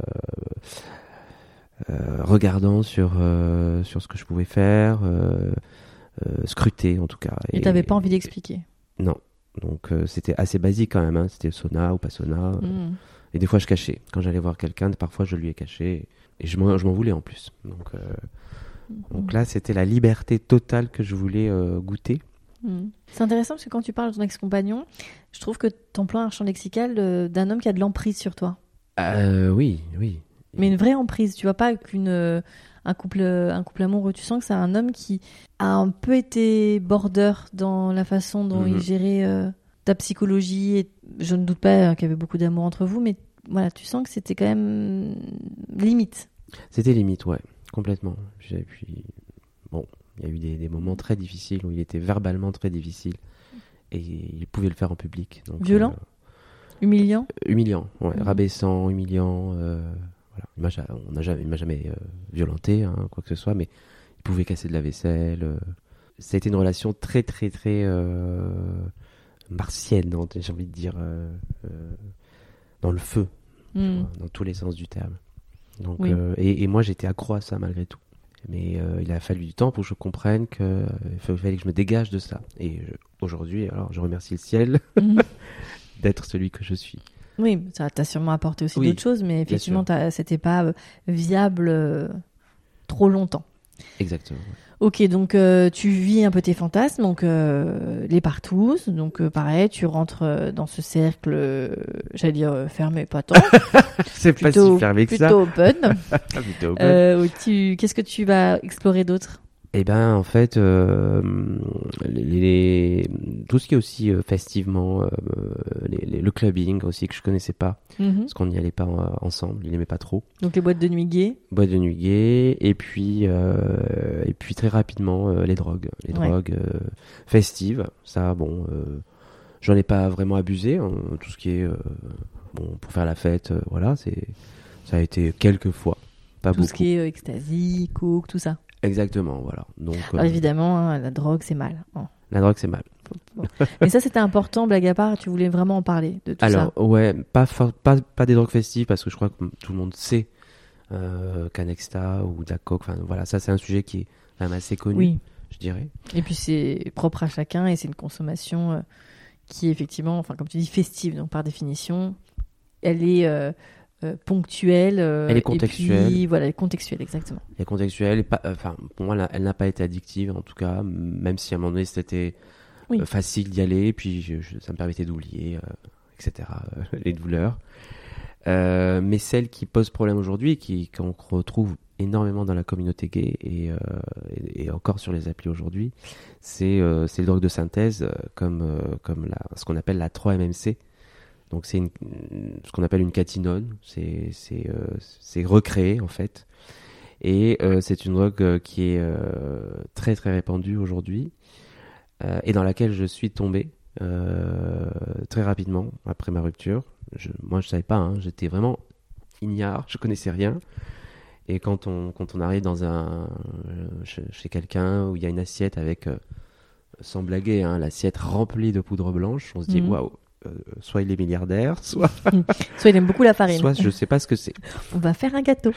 euh, regardant sur euh, sur ce que je pouvais faire, euh, euh, scruter en tout cas. Et t'avais pas envie d'expliquer? Non. Donc euh, c'était assez basique quand même, hein. C'était sauna ou pas sauna. Mmh. Et des fois je cachais. Quand j'allais voir quelqu'un, parfois je lui ai caché. Et je m'en, je m'en voulais en plus. Donc, euh, mmh. donc là, c'était la liberté totale que je voulais euh, goûter. Mmh. C'est intéressant parce que quand tu parles de ton ex-compagnon, je trouve que tu emploies un champ lexical euh, d'un homme qui a de l'emprise sur toi. Euh, oui, oui. Mais une vraie emprise. Tu vois pas qu'une... Euh, un couple, un couple amoureux, tu sens que c'est un homme qui a un peu été border dans la façon dont mmh. il gérait euh, ta psychologie. Et je ne doute pas qu'il y avait beaucoup d'amour entre vous, mais voilà, tu sens que c'était quand même limite. C'était limite, ouais, complètement. Et puis, bon, il y a eu des, des moments très difficiles où il était verbalement très difficile et il pouvait le faire en public. Donc, violent, euh, humiliant, humiliant, ouais, mmh. rabaissant, humiliant. Euh, voilà, il m'a jamais, on a jamais, il m'a jamais euh, violenté, hein, quoi que ce soit, mais il pouvait casser de la vaisselle. Euh, ça a été une relation très, très, très euh, martienne, hein, j'ai envie de dire, euh, euh, dans le feu. Mmh. Dans tous les sens du terme. Donc, oui. euh, et, et moi j'étais accro à ça malgré tout. Mais euh, il a fallu du temps pour que je comprenne qu'il euh, fallait que je me dégage de ça. Et je, aujourd'hui, alors je remercie le ciel mmh. d'être celui que je suis. Oui, ça t'a sûrement apporté aussi oui, d'autres choses, mais effectivement c'était pas euh, viable euh, trop longtemps. Exactement. Ouais. Ok, donc euh, tu vis un peu tes fantasmes, donc euh, les partous, donc euh, pareil, tu rentres euh, dans ce cercle, euh, j'allais dire euh, fermé, pas tant. C'est plutôt, pas si fermé que plutôt ça. Open. plutôt open. Euh, tu, qu'est-ce que tu vas explorer d'autre? Eh ben, en fait, euh, les, les, tout ce qui est aussi euh, festivement, euh, les, les, le clubbing aussi que je connaissais pas, mm-hmm. parce qu'on n'y allait pas en, ensemble, il n'aimait pas trop. Donc les boîtes de nuit gays. Boîtes de nuit gays, et puis euh, et puis très rapidement euh, les drogues, les ouais. drogues euh, festives. Ça, bon, euh, j'en ai pas vraiment abusé. Hein, tout ce qui est euh, bon pour faire la fête, euh, voilà, c'est ça a été quelques fois, pas tout beaucoup. Tout ce qui est euh, ecstasy, coke, tout ça. Exactement, voilà. Donc, Alors euh, évidemment, hein, la drogue, c'est mal. Oh. La drogue, c'est mal. Bon. Mais ça, c'était important, blague à part, tu voulais vraiment en parler de tout Alors, ça. Alors, ouais, pas, for- pas, pas des drogues festives, parce que je crois que tout le monde sait euh, qu'Anexta ou de la coke, enfin voilà, ça c'est un sujet qui est quand même assez connu, oui. je dirais. Et puis c'est propre à chacun, et c'est une consommation euh, qui est effectivement, enfin comme tu dis, festive, donc par définition, elle est... Euh, Euh, ponctuelle, euh, elle est contextuelle. Et puis, voilà, elle est contextuelle, exactement. Elle est contextuelle, et pas, enfin, euh, pour moi, elle, elle n'a pas été addictive, en tout cas, même si à un moment donné, c'était oui. euh, facile d'y aller, puis je, je, ça me permettait d'oublier, euh, et cetera, euh, les douleurs. Euh, mais celle qui pose problème aujourd'hui, qui, qu'on retrouve énormément dans la communauté gay, et, euh, et, et encore sur les applis aujourd'hui, c'est, euh, c'est les drogues de synthèse, euh, comme, euh, comme la, ce qu'on appelle la trois M M C. Donc c'est une, ce qu'on appelle une catinone, c'est, c'est, euh, c'est recréé en fait. Et euh, c'est une drogue euh, qui est euh, très très répandue aujourd'hui euh, et dans laquelle je suis tombé euh, très rapidement après ma rupture. Je, moi je savais pas, hein, j'étais vraiment ignare, je connaissais rien. Et quand on, quand on arrive dans un, chez, chez quelqu'un où il y a une assiette avec, euh, sans blaguer, hein, l'assiette remplie de poudre blanche, on se dit waouh. Mmh. Euh, soit il est milliardaire, soit... soit il aime beaucoup la farine. Soit je sais pas ce que c'est. On va faire un gâteau.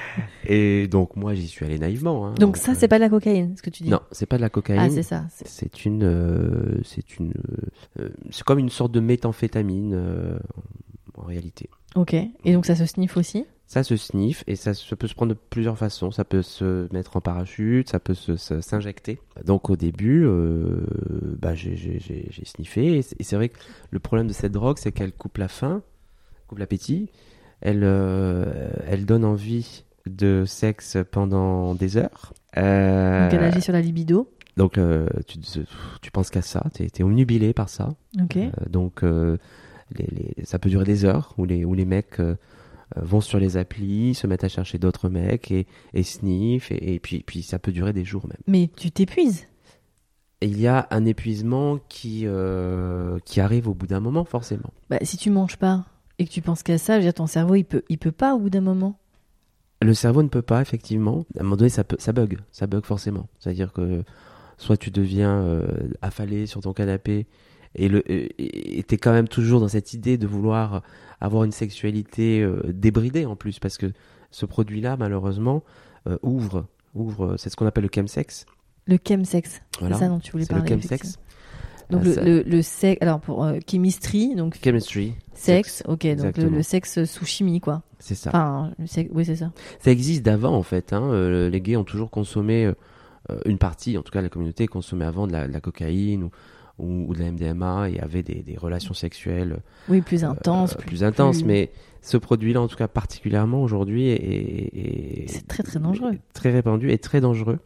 Et donc moi j'y suis allé naïvement. Hein, donc, donc ça euh... c'est pas de la cocaïne, ce que tu dis? Non, c'est pas de la cocaïne. Ah c'est ça. C'est, c'est une, euh, c'est une, euh, c'est comme une sorte de méthamphétamine euh, en réalité. Ok. Et donc ça se sniffe aussi? Ça se sniffe et ça, ça peut se prendre de plusieurs façons. Ça peut se mettre en parachute, ça peut se, se, s'injecter. Donc au début, euh, bah, j'ai, j'ai, j'ai, j'ai sniffé. Et c'est, et c'est vrai que le problème de cette drogue, c'est qu'elle coupe la faim, coupe l'appétit. Elle, euh, elle donne envie de sexe pendant des heures. Euh, donc elle agit sur la libido. Donc euh, tu, tu penses qu'à ça, t'es, t'es omnubilé par ça. Ok. Euh, donc euh, les, les, ça peut durer des heures où les, où les mecs... Euh, vont sur les applis, se mettent à chercher d'autres mecs et, et sniffent et, et puis, puis ça peut durer des jours même. Mais tu t'épuises. Et il y a un épuisement qui, euh, qui arrive au bout d'un moment forcément. Bah, si tu manges pas et que tu penses qu'à ça, je veux dire, ton cerveau il peut, il peut pas au bout d'un moment. Le cerveau ne peut pas, effectivement. À un moment donné, ça, peut, ça bug. Ça bug forcément. C'est-à-dire que soit tu deviens euh, affalé sur ton canapé et le, et t'es quand même toujours dans cette idée de vouloir avoir une sexualité euh, débridée en plus, parce que ce produit-là, malheureusement, euh, ouvre, ouvre, c'est ce qu'on appelle le chemsex. Le chemsex, voilà. C'est ça dont tu voulais c'est parler. Le chemsex. Donc ah, le, ça... le, le sexe, alors pour euh, chemistry, donc chemistry, sexe, ok, donc le, le sexe sous chimie, quoi. C'est ça. Enfin, le sexe, oui, c'est ça. Ça existe d'avant en fait. Hein. Euh, les gays ont toujours consommé euh, une partie, en tout cas la communauté consommait avant de la, de la cocaïne ou, ou, ou de la M D M A et avait des, des relations sexuelles. Oui, plus intenses. Euh, plus, plus intenses, plus... mais ce produit-là, en tout cas particulièrement aujourd'hui, est, est, est c'est très très dangereux, est très répandu et très dangereux.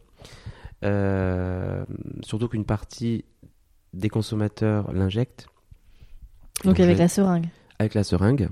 Euh, surtout qu'une partie des consommateurs l'injectent. Donc, donc avec vais... la seringue. Avec la seringue.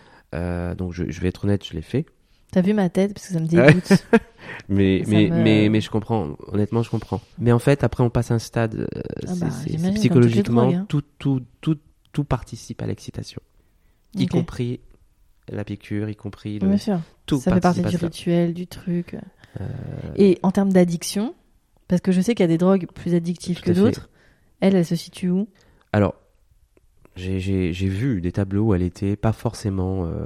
Euh, donc je, je vais être honnête, je l'ai fait. T'as vu ma tête parce que ça me dégoûte. mais ça mais, me... mais mais je comprends. Honnêtement, je comprends. Mais en fait, après, on passe à un stade. Euh, ah c'est, bah, c'est, c'est psychologiquement, drogues, hein. tout tout tout tout participe à l'excitation, y okay. compris la piqûre, y compris le. Bien sûr. Tout ça fait partie du rituel, du truc. Euh... Et en termes d'addiction, parce que je sais qu'il y a des drogues plus addictives que d'autres. Elle, elle se situe où? Alors, j'ai, j'ai, j'ai vu des tableaux où elle était pas forcément euh,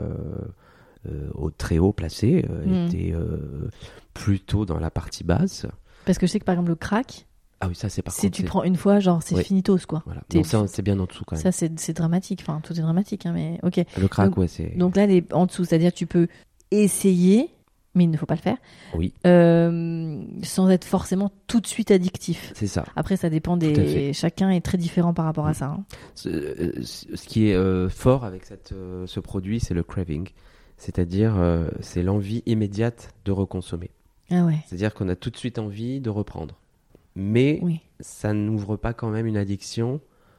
euh, au très haut placée. Elle mmh. était euh, plutôt dans la partie basse. Parce que je sais que par exemple le crack. Ah oui, ça c'est par si contre. Si tu c'est... prends une fois, genre c'est oui. finitos quoi. Voilà. Donc ça, c'est bien en dessous quand même. Ça c'est, c'est dramatique. Enfin, tout est dramatique, hein, mais ok. Le crack, donc, ouais, c'est. Donc là, elle est en dessous, c'est-à-dire tu peux essayer. Mais il ne faut pas le faire. Oui. Euh, sans être forcément tout de suite addictif. C'est ça. Après, ça dépend des. Chacun est très différent par rapport à ça. Hein. Ce, ce qui est euh, fort avec cette, euh, ce produit, c'est le craving. C'est-à-dire, euh, c'est l'envie immédiate de reconsommer. Ah ouais. C'est-à-dire qu'on a tout de suite envie de reprendre. Mais oui. ça n'ouvre pas quand même une addiction,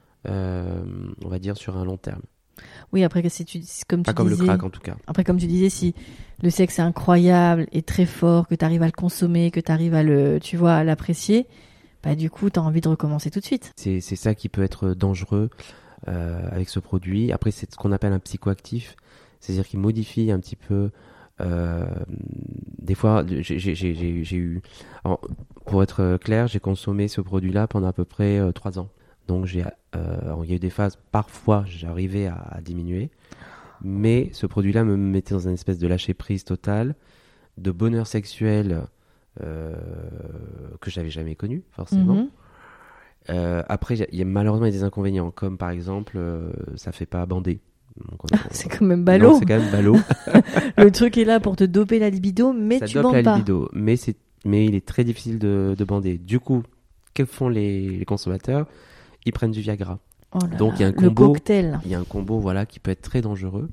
euh, on va dire, sur un long terme. Oui, après, si tu, comme tu pas comme disais, le crack en tout cas. Après, comme tu disais, si le sexe est incroyable et très fort, que tu arrives à le consommer, que tu arrives à le, tu vois, à l'apprécier, bah du coup, tu as envie de recommencer tout de suite. C'est, c'est ça qui peut être dangereux euh, avec ce produit. Après, c'est ce qu'on appelle un psychoactif, c'est-à-dire qu'il modifie un petit peu. Euh, des fois, j'ai, j'ai, j'ai, j'ai eu, alors, pour être clair, j'ai consommé ce produit-là pendant à peu près euh, trois ans. Donc, j'ai, euh, il y a eu des phases, parfois, j'arrivais à, à diminuer. Mais ce produit-là me mettait dans une espèce de lâcher-prise totale, de bonheur sexuel euh, que je n'avais jamais connu, forcément. Mm-hmm. Euh, après, il y a malheureusement des inconvénients, comme par exemple, euh, ça ne fait pas bander. Donc, on, ah, c'est quand même ballot. Non, c'est quand même ballot. Le truc est là pour te doper la libido, mais ça tu bandes la pas. Libido, mais, c'est, mais il est très difficile de, de bander. Du coup, que font les, les consommateurs ? Ils prennent du Viagra. Oh là Donc là, il y a un combo, le cocktail. Il y a un combo voilà, qui peut être très dangereux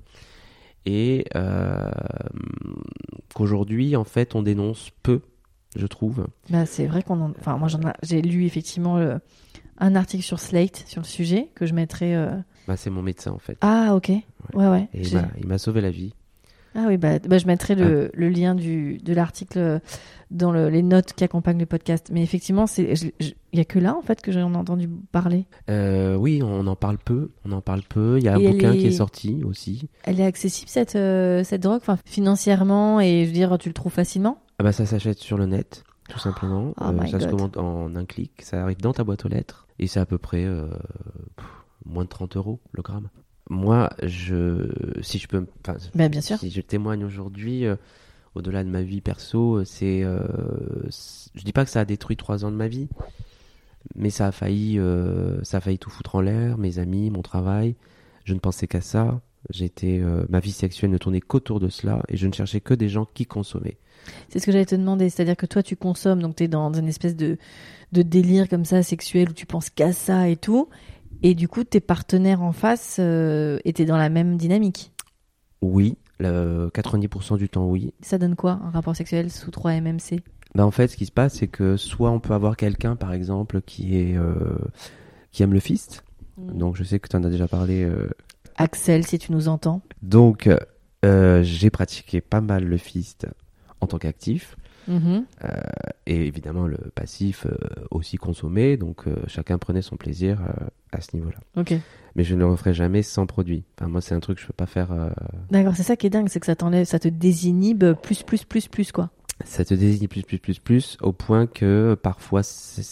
et euh, qu'aujourd'hui en fait on dénonce peu, je trouve. Bah, c'est vrai qu'on en... enfin moi j'en a... j'ai lu effectivement le... un article sur Slate sur le sujet que je mettrai. Euh... Bah, c'est mon médecin en fait. Ah ok. Ouais ouais. ouais et il m'a, il m'a sauvé la vie. Ah oui, bah, bah je mettrai le, ah. le lien du, de l'article dans le, les notes qui accompagnent le podcast. Mais effectivement, il n'y a que là, en fait, que j'en ai entendu parler. Euh, oui, on en parle peu. On en parle peu. Il y a et un bouquin est... qui est sorti aussi. Elle est accessible, cette, euh, cette drogue, enfin, financièrement, et je veux dire, tu le trouves facilement ? Ah bah, ça s'achète sur le net, tout simplement. Oh, euh, my ça God. se commande en un clic. Ça arrive dans ta boîte aux lettres. Et c'est à peu près euh, pff, moins de trente euros le gramme. Moi, je, si je peux, ben, bien sûr. si je témoigne aujourd'hui, euh, au-delà de ma vie perso, c'est, euh, c'est, je dis pas que ça a détruit trois ans de ma vie, mais ça a failli, euh, ça a failli tout foutre en l'air, mes amis, mon travail. Je ne pensais qu'à ça. J'étais, euh, ma vie sexuelle ne tournait qu'autour de cela, et je ne cherchais que des gens qui consommaient. C'est ce que j'allais te demander, c'est-à-dire que toi tu consommes, donc tu es dans une espèce de, de délire comme ça sexuel où tu penses qu'à ça et tout. Et du coup, tes partenaires en face euh, étaient dans la même dynamique ? Oui, le quatre-vingt-dix pour cent du temps, oui. Ça donne quoi, un rapport sexuel sous trois M M C ? Ben, en fait, ce qui se passe, c'est que soit on peut avoir quelqu'un, par exemple, qui, est, euh, qui aime le fist. Mmh. Donc, je sais que tu en as déjà parlé. Euh... Axel, si tu nous entends. Donc, euh, j'ai pratiqué pas mal le fist en tant qu'actif. Mmh. Euh, et évidemment, le passif euh, aussi consommé. Donc, euh, chacun prenait son plaisir euh, à ce niveau-là. Ok. Mais je ne le referai jamais sans produit. Enfin, moi, c'est un truc que je ne peux pas faire. Euh... D'accord, c'est ça qui est dingue, c'est que ça t'enlève, ça te désinhibe plus, plus, plus, plus, quoi. Ça te désinhibe plus, plus, plus, plus, au point que parfois,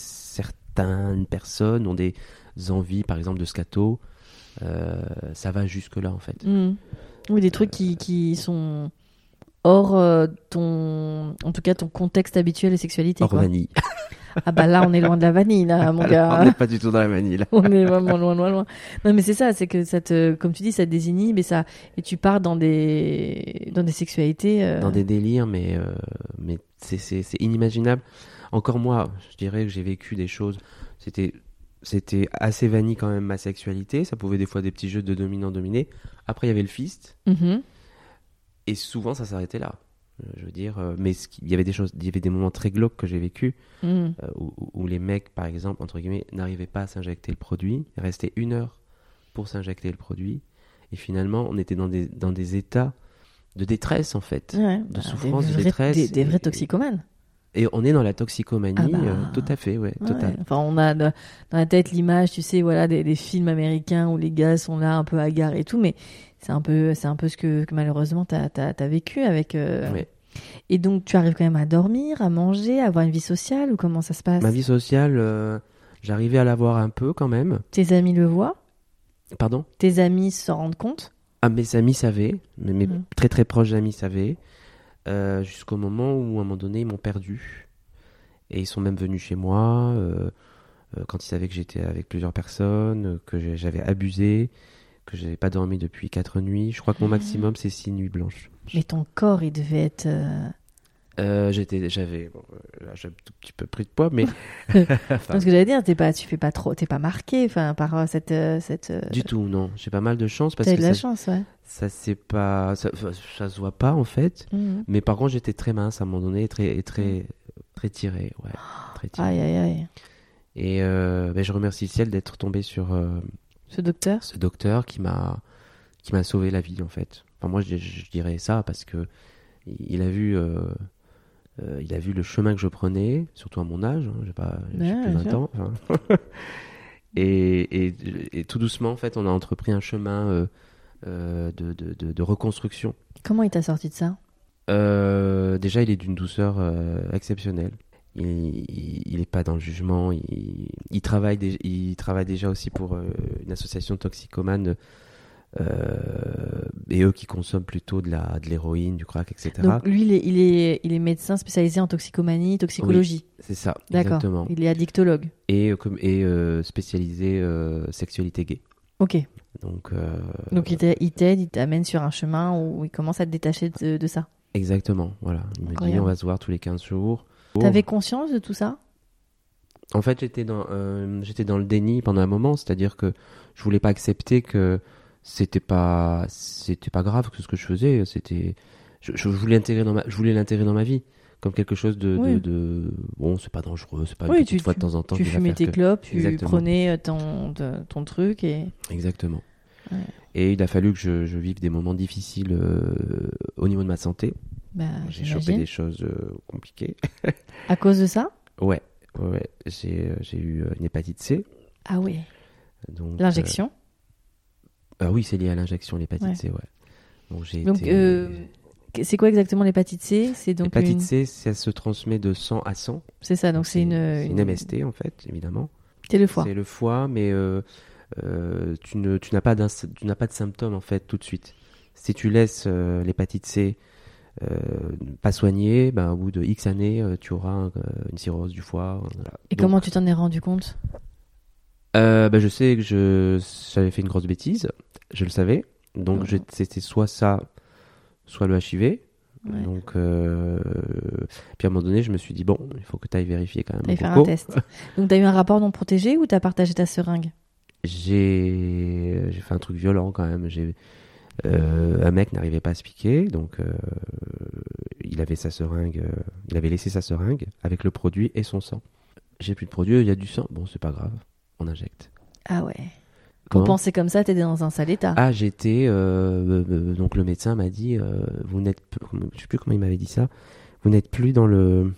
certaines personnes ont des envies, par exemple, de scato. Euh, ça va jusque-là, en fait. Mmh. Oui, des trucs qui, qui sont hors euh, ton, en tout cas, ton contexte habituel de sexualité. Hors quoi. vanille. Ah bah là, on est loin de la vanille, là, mon gars. On n'est pas du tout dans la vanille, là. On est vraiment loin, loin, loin. Non, mais c'est ça, c'est que ça te, comme tu dis, ça te désinhibe et ça, et tu pars dans des, dans des sexualités. Euh... Dans des délires, mais, euh, mais c'est, c'est, c'est inimaginable. Encore moi, je dirais que j'ai vécu des choses. C'était, c'était assez vanille quand même, ma sexualité. Ça pouvait des fois des petits jeux de dominant-dominé. Après, il y avait le fist. Mm-hmm. Et souvent, ça s'arrêtait là. Je veux dire, euh, mais il y avait des choses, il y avait des moments très glauques que j'ai vécu mm. euh, où, où les mecs, par exemple, entre guillemets, n'arrivaient pas à s'injecter le produit, ils restaient une heure pour s'injecter le produit, et finalement, on était dans des dans des états de détresse en fait, ouais, de bah, souffrance, des de vrais, détresse, des, des vrais et, toxicomanes. Et on est dans la toxicomanie, ah bah, euh, tout à fait, ouais, ouais. total. Enfin, on a dans la tête l'image, tu sais, voilà, des, des films américains où les gars sont là un peu hagards et tout, mais c'est un peu, c'est un peu ce que, que malheureusement t'as, t'as, t'as vécu avec. Euh... Ouais. Et donc, tu arrives quand même à dormir, à manger, à avoir une vie sociale, ou comment ça se passe ? Ma vie sociale, euh, j'arrivais à l'avoir un peu quand même. Tes amis le voient ? Pardon ? Tes amis s'en rendent compte ? Ah, mes amis savaient, mes, mes mmh. très très proches amis savaient, euh, jusqu'au moment où à un moment donné ils m'ont perdu. Et ils sont même venus chez moi euh, euh, quand ils savaient que j'étais avec plusieurs personnes, que j'avais abusé, que je n'avais pas dormi depuis quatre nuits. Je crois que mon maximum, c'est six nuits blanches. Mais ton corps, il devait être... Euh... Euh, j'étais, j'avais, bon, là, j'ai un tout petit peu pris de poids, mais... enfin... Ce que j'allais dire, t'es pas, tu fais pas trop, t'es pas marqué, enfin, par cette, cette. Du tout, non. J'ai pas mal de chance parce T'as que de la ça, chance, ouais. Ça c'est pas, ça, ça se voit pas en fait. Mmh. Mais par contre, j'étais très mince à un moment donné, très, très, très tiré, ouais. Très tiré. Aïe, aïe, aïe. Et euh, ben, je remercie le ciel d'être tombé sur euh, ce docteur. Ce docteur qui m'a, qui m'a sauvé la vie en fait. Enfin, moi, je, je dirais ça parce que il a vu. Euh, Euh, il a vu le chemin que je prenais, surtout à mon âge, hein, j'ai pas j'ai ouais, plus vingt ans. Enfin. et, et, et tout doucement, en fait, on a entrepris un chemin euh, euh, de, de, de, de reconstruction. Comment il t'a sorti de ça ? euh, Déjà, il est d'une douceur euh, exceptionnelle. Il n'est pas dans le jugement. Il, il, travaille, des, il travaille déjà aussi pour euh, une association toxicomane. Euh, et eux qui consomment plutôt de, la, de l'héroïne, du crack, et cetera. Donc lui, il est, il est, il est médecin spécialisé en toxicomanie, toxicologie. Oui, c'est ça, d'accord. Exactement. Il est addictologue. Et, et euh, spécialisé euh, sexualité gay. Ok. Donc, euh, Donc il t'aide, il t'amène sur un chemin où il commence à te détacher de, de ça. Exactement, voilà. Il me dit, on va se voir tous les quinze jours. T'avais conscience de tout ça ? En fait, j'étais dans, euh, j'étais dans le déni pendant un moment, c'est-à-dire que je voulais pas accepter que c'était pas c'était pas grave que ce que je faisais, c'était je, je voulais intégrer dans ma je voulais l'intégrer dans ma vie comme quelque chose de, oui. de, de bon, c'est pas dangereux, c'est pas une oui, petite tu, fois de temps en temps. Tu fumais tes que... clopes, tu Exactement. prenais ton ton truc et exactement. Ouais. Et il a fallu que je, je vive des moments difficiles euh, au niveau de ma santé. Bah, j'ai j'imagine. chopé des choses euh, compliquées. À cause de ça ? Ouais, ouais, j'ai j'ai eu une hépatite C. Ah oui. Donc l'injection. Euh... Ah oui, c'est lié à l'injection, l'hépatite ouais. C, ouais. Donc, j'ai donc été... euh, c'est quoi exactement l'hépatite C ? C'est donc l'hépatite une... C, ça se transmet de sang à sang. C'est ça, donc, donc c'est, c'est, une, c'est une... une M S T, en fait, évidemment. C'est le foie. C'est le foie, mais euh, euh, tu, ne, tu, n'as pas tu n'as pas de symptômes, en fait, tout de suite. Si tu laisses euh, l'hépatite C euh, pas soignée, ben, au bout de X années, euh, tu auras euh, une cirrhose du foie. Voilà. Et donc, comment tu t'en es rendu compte ? euh, ben, Je sais que je, j'avais fait une grosse bêtise. Je le savais. Donc, mmh. c'était soit ça, soit le H I V. Ouais. Donc, euh... puis à un moment donné, je me suis dit, bon, il faut que tu ailles vérifier quand même. Tu faire un test. Donc, tu as eu un rapport non protégé ou tu as partagé ta seringue ? J'ai... J'ai fait un truc violent quand même. J'ai... Euh, un mec n'arrivait pas à se piquer. Donc, euh... il avait sa seringue, euh... il avait laissé sa seringue avec le produit et son sang. J'ai plus de produit, il y a du sang. Bon, c'est pas grave, on injecte. Ah ouais. Pour penser comme ça, t'étais dans un sale état. Ah, j'étais... Euh, euh, donc le médecin m'a dit, euh, vous n'êtes... Je sais plus comment il m'avait dit ça. vous n'êtes plus dans le...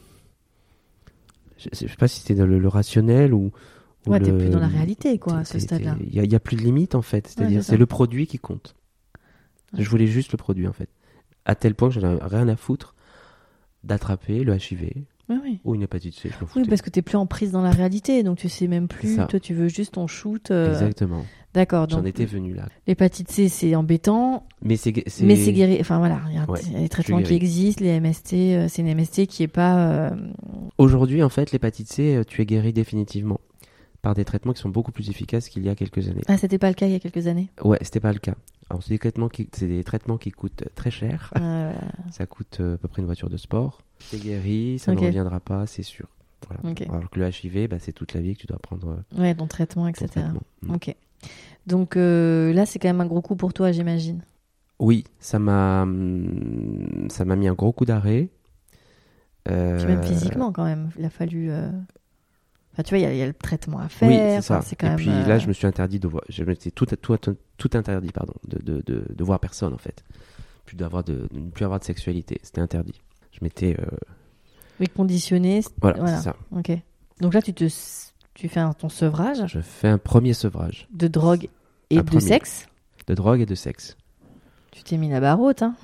Je ne sais pas si c'était dans le, le rationnel ou... ou ouais, le... t'es plus dans la réalité, quoi, à ce stade-là. Il n'y a, a plus de limite, en fait. C'est-à-dire, ouais, c'est, c'est le produit qui compte. Ouais. Je voulais juste le produit, en fait. À tel point que j'en avais rien à foutre d'attraper le H I V oui, oui. ou une hépatite C. Je me foutais. Oui, parce que tu n'es plus en prise dans la réalité, donc tu sais même plus. Toi, tu veux juste ton shoot. Euh... Exactement. D'accord. J'en donc, étais venu là. L'hépatite C, c'est embêtant. Mais c'est, c'est... Mais c'est guéri. Enfin voilà, il y a ouais, les traitements qui existent, les M S T, euh, c'est une M S T qui est pas. Euh... Aujourd'hui, en fait, l'hépatite C, tu es guéri définitivement par des traitements qui sont beaucoup plus efficaces qu'il y a quelques années. Ah, c'était pas le cas il y a quelques années. Ouais, c'était pas le cas. Alors, c'est des traitements qui, c'est des traitements qui coûtent très cher. Euh... Ça coûte euh, à peu près une voiture de sport. C'est guéri, ça okay. ne reviendra pas, c'est sûr. Voilà. Okay. Alors que le H I V, bah, c'est toute la vie que tu dois prendre. Euh, ouais, ton traitement, et cetera. Ton traitement. Mmh. Ok. Donc euh, là, c'est quand même un gros coup pour toi, j'imagine. Oui, ça m'a, ça m'a mis un gros coup d'arrêt. Euh... Puis même physiquement, quand même, il a fallu. Euh... Enfin, tu vois, il y, y a le traitement à faire. Oui, c'est ça. Enfin, c'est quand et même, puis euh... là, je me suis interdit de voir. Je m'étais tout, tout, tout, tout interdit, pardon, de, de, de, de voir personne en fait. Plus d'avoir de, de ne plus avoir de sexualité, c'était interdit. Je m'étais. Euh... Oui, conditionné. Voilà, voilà, c'est ça. Ok. Donc là, tu te, tu fais un, ton sevrage. Je fais un premier sevrage. De drogue et un de premier. Sexe. De drogue et de sexe. Tu t'es mis la barre haute, hein.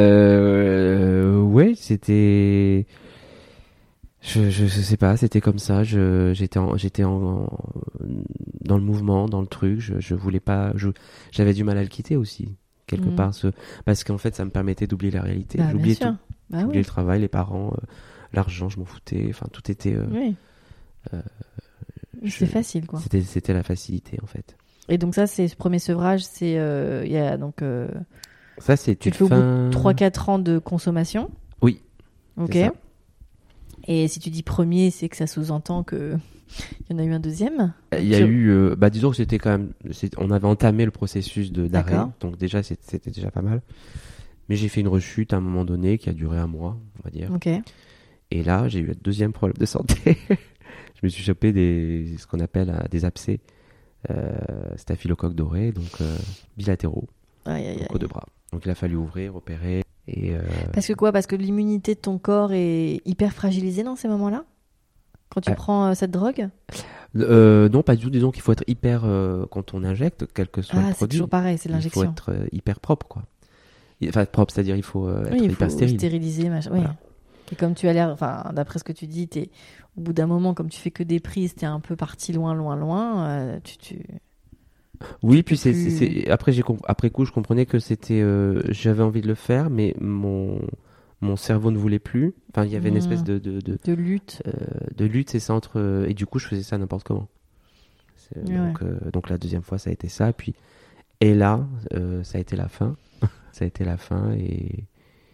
Euh, ouais, c'était. Je, je, je sais pas, c'était comme ça. Je, j'étais, en, j'étais en, en, dans le mouvement, dans le truc. Je, je voulais pas. Je, j'avais du mal à le quitter aussi, quelque mmh. part, ce, parce qu'en fait, ça me permettait d'oublier la réalité. Bah, J'oubliais tout. Bah, J'oubliais oui. le travail, les parents, euh, l'argent, je m'en foutais. Enfin, tout était. Euh, oui. euh, c'est je, facile, quoi. C'était, c'était la facilité, en fait. Et donc ça, c'est ce premier sevrage, c'est il euh, y a donc. Euh, ça, c'est tu le fais fin... au bout de trois quatre ans de consommation. Oui. Ok. Et si tu dis premier, c'est que ça sous-entend que il y en a eu un deuxième. Il y a eu, euh, bah disons que c'était quand même, c'est, on avait entamé le processus de d'arrêt, D'accord. donc déjà c'était, c'était déjà pas mal. Mais j'ai fait une rechute à un moment donné qui a duré un mois, on va dire. Ok. Et là, j'ai eu un deuxième problème de santé. Je me suis chopé des, ce qu'on appelle euh, des abcès, euh, staphylocoque doré, donc euh, bilatéraux, aïe, aïe, donc aux deux bras. Donc il a fallu ouvrir, opérer. Et euh... Parce que quoi ? Parce que l'immunité de ton corps est hyper fragilisée dans ces moments-là ? Quand tu euh... prends euh, cette drogue ? euh, Non, pas du tout. Disons qu'il faut être hyper... Euh, quand on injecte, quel que soit ah, le produit... c'est toujours pareil, c'est l'injection. Il faut être euh, hyper propre, quoi. Enfin, propre, c'est-à-dire il faut euh, être oui, il hyper faut stérile. stériliser, machin. Oui. Voilà. Et comme tu as l'air... Enfin, d'après ce que tu dis, t'es, au bout d'un moment, comme tu fais que des prises, t'es un peu parti loin, loin, loin. Euh, tu... tu... Oui, puis c'est, c'est, c'est après j'ai comp... après coup je comprenais que c'était euh, j'avais envie de le faire, mais mon mon cerveau ne voulait plus. Enfin, il y avait mmh. une espèce de de de, de lutte, euh, de lutte, c'est ça entre euh, et du coup je faisais ça n'importe comment. C'est, ouais. Donc euh, donc la deuxième fois ça a été ça, puis et là euh, ça a été la fin, ça a été la fin et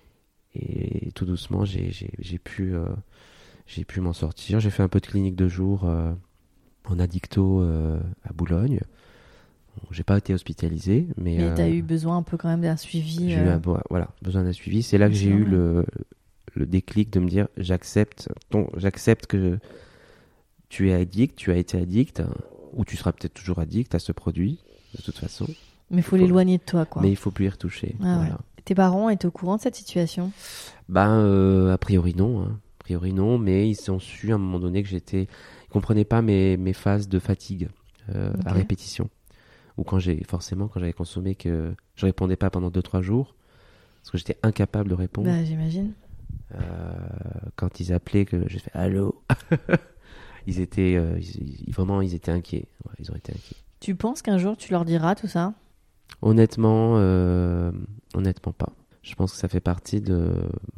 et tout doucement j'ai j'ai j'ai pu euh, j'ai pu m'en sortir. J'ai fait un peu de clinique de jour euh, en addicto euh, à Boulogne. J'ai pas été hospitalisé, mais. Mais euh, t'as eu besoin un peu quand même d'un suivi. J'ai euh... eu un, voilà, besoin d'un suivi. C'est là que j'ai eu le, le déclic de me dire j'accepte, ton, j'accepte que tu es addict, tu as été addict, ou tu seras peut-être toujours addict à ce produit, de toute façon. Mais il faut, faut l'éloigner de toi, quoi. Mais il faut plus y retoucher. Ah, voilà. Ouais. Tes parents étaient au courant de cette situation ? Ben, euh, a priori non. Hein. A priori non, mais ils ont su à un moment donné que j'étais. Ils comprenaient pas mes, mes phases de fatigue euh, okay. à répétition. Ou quand j'ai forcément quand j'avais consommé que je répondais pas pendant deux trois jours parce que j'étais incapable de répondre. Bah, j'imagine. Euh, quand ils appelaient que j'ai fait allô, ils étaient euh, ils, ils, vraiment ils étaient inquiets. Ouais, ils ont été inquiets. Tu penses qu'un jour tu leur diras tout ça ? Honnêtement, euh, honnêtement pas. Je pense que ça fait partie de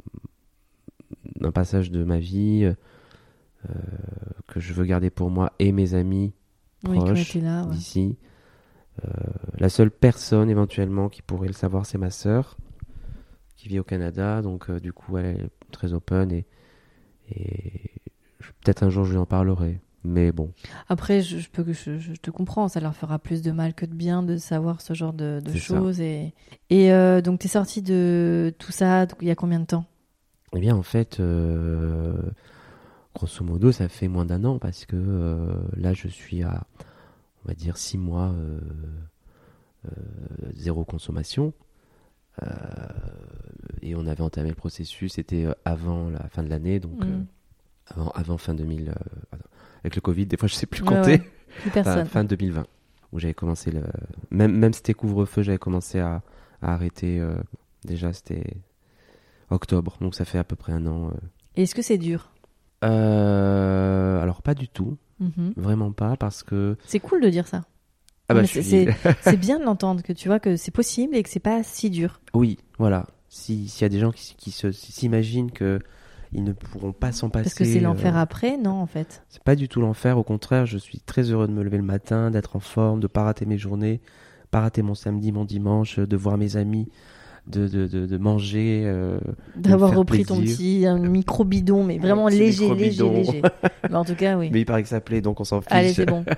d'un passage de ma vie euh, que je veux garder pour moi et mes amis proches oui, là, ouais. d'ici. Euh, la seule personne éventuellement qui pourrait le savoir, c'est ma sœur qui vit au Canada, donc euh, du coup elle est très open et, et peut-être un jour je lui en parlerai, mais bon. Après je, je, peux, je, je te comprends, ça leur fera plus de mal que de bien de savoir ce genre de, de choses. Ça. Et, et euh, donc t'es sorti de tout ça il y a combien de temps ? Eh bien en fait, euh, grosso modo ça fait moins d'un an parce que euh, là je suis à on va dire six mois euh, euh, zéro consommation Euh, et on avait entamé le processus, c'était avant la fin de l'année, donc mm. euh, avant, avant fin deux mille... Euh, avec le Covid, des fois je sais plus compter. Ouais, ouais. Plus personne. Enfin, fin deux mille vingt, où j'avais commencé le... Même, même c'était couvre-feu, j'avais commencé à, à arrêter. Euh, déjà, c'était octobre, donc ça fait à peu près un an. Euh. Et est-ce que c'est dur ? euh, Alors, pas du tout. Mm-hmm. Vraiment pas, parce que... C'est cool de dire ça. Ah bah, c'est, je suis... c'est, c'est bien de l'entendre, que tu vois que c'est possible et que c'est pas si dur. Oui, voilà. Si, s'il y a des gens qui, qui se, s'imaginent que ils ne pourront pas s'en passer. Parce que c'est l'enfer euh... après, non, en fait. C'est pas du tout l'enfer. Au contraire, je suis très heureux de me lever le matin, d'être en forme, de pas rater mes journées, pas rater mon samedi, mon dimanche, de voir mes amis, de, de, de, de manger. Euh, D'avoir de repris plaisir. ton petit un micro bidon, mais vraiment léger, léger, léger. Mais en tout cas, oui. Mais il paraît que ça plaît, donc on s'en fiche. Allez, c'est bon.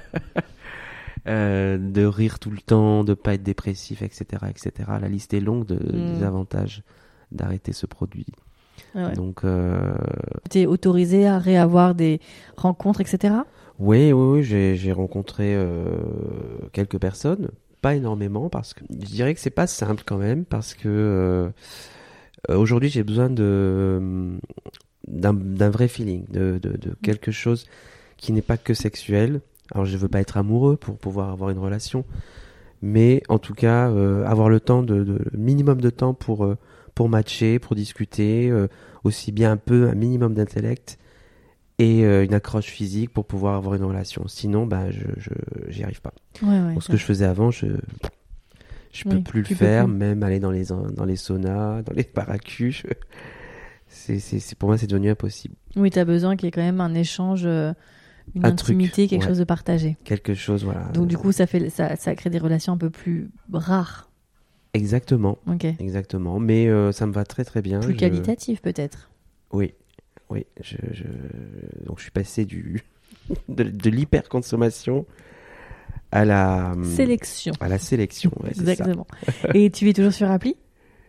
euh, de rire tout le temps, de pas être dépressif, et cetera, et cetera. La liste est longue de, mm. des avantages d'arrêter ce produit. Ah ouais. Donc, euh... tu es autorisé à réavoir des rencontres, et cetera. Oui, oui, oui, j'ai, j'ai rencontré euh, quelques personnes, pas énormément, parce que je dirais que c'est pas simple quand même, parce que euh, aujourd'hui j'ai besoin de d'un, d'un vrai feeling, de, de, de quelque chose qui n'est pas que sexuel. Alors je veux pas être amoureux pour pouvoir avoir une relation, mais en tout cas euh, avoir le temps de, de minimum de temps pour euh, pour matcher, pour discuter, euh, aussi bien un peu, un minimum d'intellect et euh, une accroche physique pour pouvoir avoir une relation. Sinon, bah, je, je, j'y arrive pas. Ouais, ouais, Donc, ce que je faisais avant, je je peux oui, plus le faire, plus. Même aller dans les, dans les saunas, dans les paracus. Je... C'est, c'est, c'est, pour moi, c'est devenu impossible. Oui, tu as besoin qu'il y ait quand même un échange, euh, une un intimité, truc, quelque ouais. chose de partagé. Quelque chose, voilà. Donc, du coup, ça, fait, ça, ça crée des relations un peu plus rares. Exactement. Okay. Exactement. Mais euh, ça me va très très bien. Plus je... qualitatif peut-être. Oui, oui. Je, je... Donc je suis passé du de, de l'hyperconsommation à la sélection. À la sélection. Ouais, exactement. Et tu es toujours sur appli ?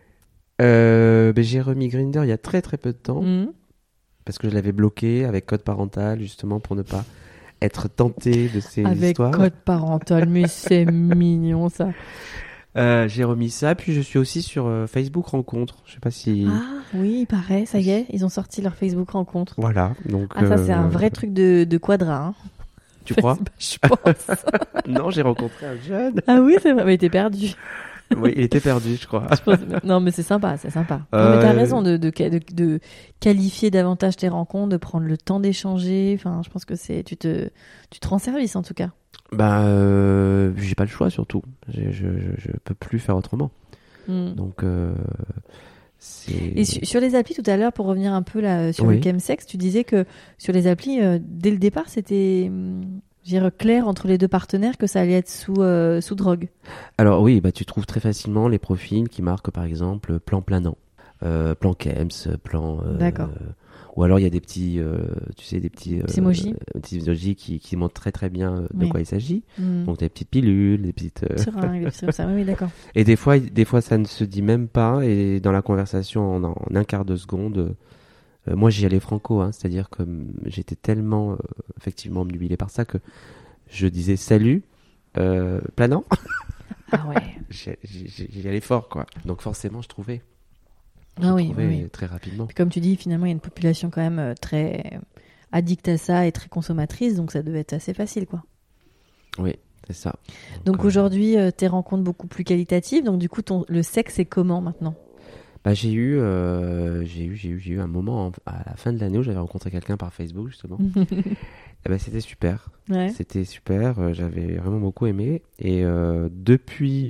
euh, ben, j'ai remis Grindr il y a très très peu de temps mmh. parce que je l'avais bloqué avec code parental justement pour ne pas être tenté de ces avec histoires. Avec code parental, mais c'est mignon ça. Euh, j'ai remis ça, puis je suis aussi sur euh, Facebook Rencontres. Je sais pas si. Ah oui, il paraît, ça y est, ils ont sorti leur Facebook Rencontres. Voilà, donc. Ah ça euh... c'est un vrai truc de, de quadra. Hein. Tu crois ? Je pense. Non, j'ai rencontré un jeune. Ah oui, c'est vrai, mais t'es perdu. Oui, il était perdu, je crois. Je pense... Non, mais c'est sympa, c'est sympa. Euh... Non, mais t'as raison de, de, de, de qualifier davantage tes rencontres, de prendre le temps d'échanger. Enfin, je pense que c'est, tu te, tu te rends service en tout cas. Bah, euh, j'ai pas le choix surtout. Je, je, je, je peux plus faire autrement. Mm. Donc, euh, c'est. Et su- sur les applis tout à l'heure, pour revenir un peu là sur oui. le chemsex, tu disais que sur les applis, euh, dès le départ, c'était, je veux dire, clair entre les deux partenaires que ça allait être sous euh, sous drogue. Alors oui, bah tu trouves très facilement les profils qui marquent par exemple plan planant, euh, plan chems, plan. Euh, D'accord. Ou alors il y a des petits, euh, tu sais, des petits, euh, emojis, euh, petits emojis qui, qui montrent très très bien de oui. quoi il s'agit. Mmh. Donc des petites pilules, des petites. Euh... Seringues, des petits comme ça. Oui, d'accord. Et des fois, des fois ça ne se dit même pas. Et dans la conversation, en, en un quart de seconde, euh, moi j'y allais franco, hein, c'est-à-dire que j'étais tellement euh, effectivement obnubilé par ça que je disais salut, euh, planant. Ah ouais. j'y, j'y, j'y allais fort, quoi. Donc forcément, je trouvais. Ah oui, oui, oui, très rapidement. Puis comme tu dis, finalement, il y a une population quand même très addicte à ça et très consommatrice, donc ça devait être assez facile, quoi. Oui, c'est ça. Donc, donc aujourd'hui, euh, tes rencontres beaucoup plus qualitatives, donc du coup, ton, le sexe, c'est comment maintenant ? Bah, j'ai eu, euh, j'ai eu, j'ai eu, j'ai eu un moment en, à la fin de l'année où j'avais rencontré quelqu'un par Facebook, justement. Et bah, c'était super. Ouais. C'était super, euh, j'avais vraiment beaucoup aimé. Et euh, depuis...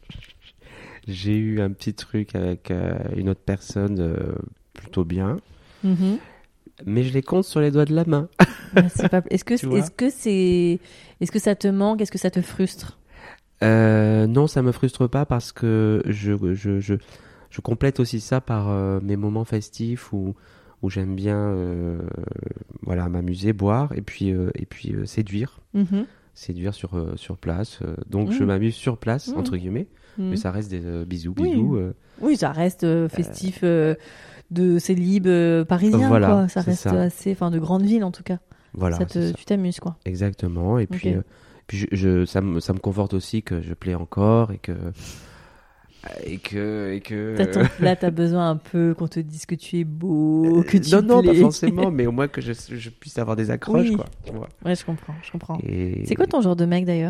J'ai eu un petit truc avec euh, une autre personne euh, plutôt bien, mm-hmm. mais je les compte sur les doigts de la main. c'est pas... Est-ce que est-ce que c'est est-ce que ça te manque, est-ce que ça te frustre ? euh, Non, ça me frustre pas parce que je je je, je complète aussi ça par euh, mes moments festifs où où j'aime bien euh, voilà m'amuser, boire et puis euh, et puis euh, séduire. Mm-hmm. séduire sur, euh, sur place. Euh, donc, mmh. je m'amuse sur place, mmh. entre guillemets. Mmh. Mais ça reste des euh, bisous, bisous. Oui, euh, oui ça reste euh, festif euh, de célib euh, parisien, voilà, quoi. Ça reste ça. assez... Enfin, de grande ville, en tout cas. Voilà, ça te, ça. Tu t'amuses, quoi. Exactement. Et puis, okay. euh, puis je, je, ça, me, ça me conforte aussi que je plais encore et que... Et que. Et que... T'as ton... Là, t'as besoin un peu qu'on te dise que tu es beau, que tu Non, non, plais. pas forcément, mais au moins que je, je puisse avoir des accroches, oui. quoi. Tu vois. Ouais, je comprends, je comprends. Et... C'est quoi ton genre de mec d'ailleurs?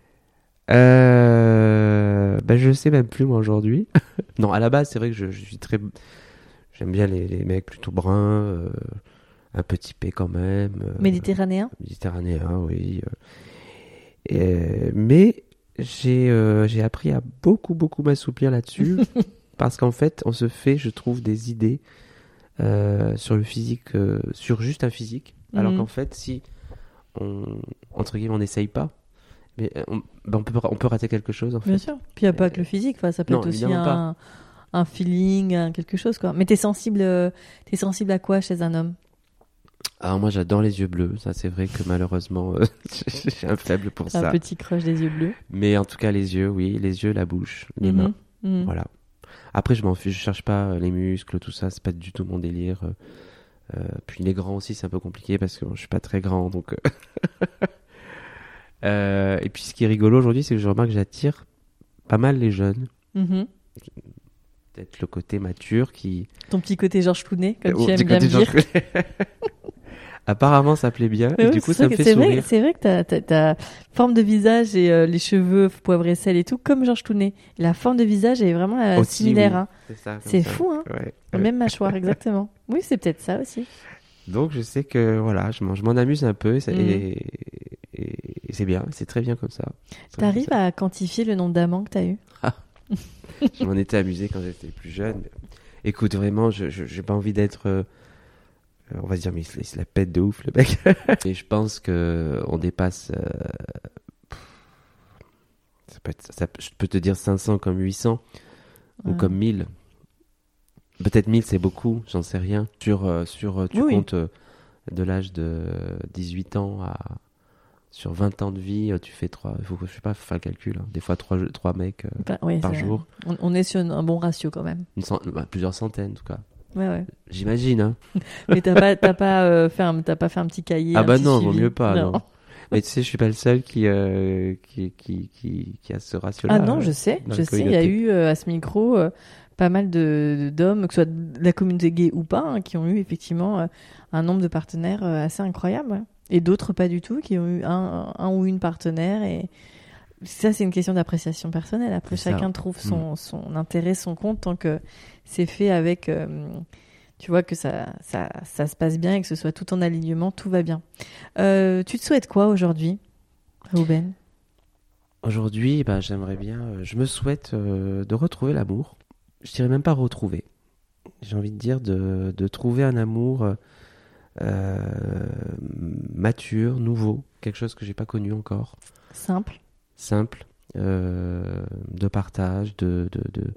euh... Ben, je sais même plus, moi, aujourd'hui. Non, à la base, c'est vrai que je, je suis très. J'aime bien les, les mecs plutôt bruns, euh, un peu typés quand même. Euh, Méditerranéen? Méditerranéen, oui. Euh, et, mais j'ai euh, j'ai appris à beaucoup, beaucoup m'assouplir là-dessus. Parce qu'en fait, on se fait, je trouve, des idées euh, sur le physique, euh, sur juste un physique. Mm-hmm. Alors qu'en fait, si on, entre guillemets, on n'essaye pas, mais on, ben on, peut, on peut rater quelque chose. En Bien fait. sûr. Puis il n'y a pas que le physique, ça peut non, être aussi un, un feeling, un quelque chose, quoi. Mais t'es sensible, euh, t'es sensible à quoi chez un homme? Alors moi, j'adore les yeux bleus. Ça, c'est vrai que malheureusement, euh, j'ai un faible pour un ça. Un petit crush des yeux bleus. Mais en tout cas, les yeux, oui, les yeux, la bouche, les mm-hmm. mains, mm-hmm. voilà. Après, je m'en fiche, je cherche pas les muscles, tout ça, c'est pas du tout mon délire. Euh, puis les grands aussi, c'est un peu compliqué parce que bon, je suis pas très grand, donc. euh, et puis ce qui est rigolo aujourd'hui, c'est que je remarque que j'attire pas mal les jeunes. Mm-hmm. Peut-être le côté mature qui. Ton petit côté Georges Clooney, comme oh, tu aimes bien me dire. Apparemment, ça plaît bien. Mais et oui, du coup, ça me fait c'est sourire. Vrai, c'est vrai que ta, ta, ta forme de visage et euh, les cheveux poivre et sel et tout, comme Georges Clooney. La forme de visage est vraiment euh, aussi, similaire. Oui. Hein. C'est, ça, c'est ça. fou, hein. Ouais. La même mâchoire, exactement. Oui, c'est peut-être ça aussi. Donc, je sais que voilà, je m'en, je m'en amuse un peu et, ça, mmh. et, et, et c'est bien, c'est très bien comme ça. T'arrives à quantifier le nombre d'amants que t'as eu? Je m'en étais amusé quand j'étais plus jeune. Écoute, vraiment, je j'ai pas envie d'être... Euh, on va se dire, mais il se, il se la pète de ouf, le mec. Et je pense qu'on dépasse... Euh, ça peut être, ça, je peux te dire cinq cents comme huit cents, ouais. Ou comme mille. Peut-être mille, c'est beaucoup, j'en sais rien. Sur, euh, sur tu oui. comptes euh, de l'âge de dix-huit ans à... Sur vingt ans de vie, tu fais trois... Il faut, je sais pas, faut faire le calcul. Hein. Des fois, trois, trois mecs euh, bah, oui, par jour. On, on est sur un bon ratio, quand même. Une cent... bah, plusieurs centaines, en tout cas. Ouais, ouais. J'imagine, hein. Mais t'as pas, t'as pas, euh, fait un, t'as pas fait un petit cahier. Ah bah non, suivi. Vaut mieux pas, non. non. Mais tu sais, je suis pas le seul qui, euh, qui, qui, qui, qui a ce ratio-là. Ah non, je sais, je sais. Il y a eu euh, à ce micro euh, pas mal de, d'hommes, que ce soit de la communauté gay ou pas, hein, qui ont eu effectivement euh, un nombre de partenaires euh, assez incroyable. Ouais. Et d'autres pas du tout, qui ont eu un, un ou une partenaire. Et ça, c'est une question d'appréciation personnelle. Après, c'est chacun ça. trouve son, mmh. son intérêt, son compte, tant que c'est fait avec... Euh, tu vois que ça, ça, ça se passe bien et que ce soit tout en alignement, tout va bien. Euh, tu te souhaites quoi aujourd'hui, Reuben ? Aujourd'hui, bah, j'aimerais bien... Euh, je me souhaite euh, de retrouver l'amour. Je dirais même pas retrouver. J'ai envie de dire de, de trouver un amour euh, mature, nouveau. Quelque chose que j'ai pas connu encore. Simple. Simple. Euh, de partage, de... de, de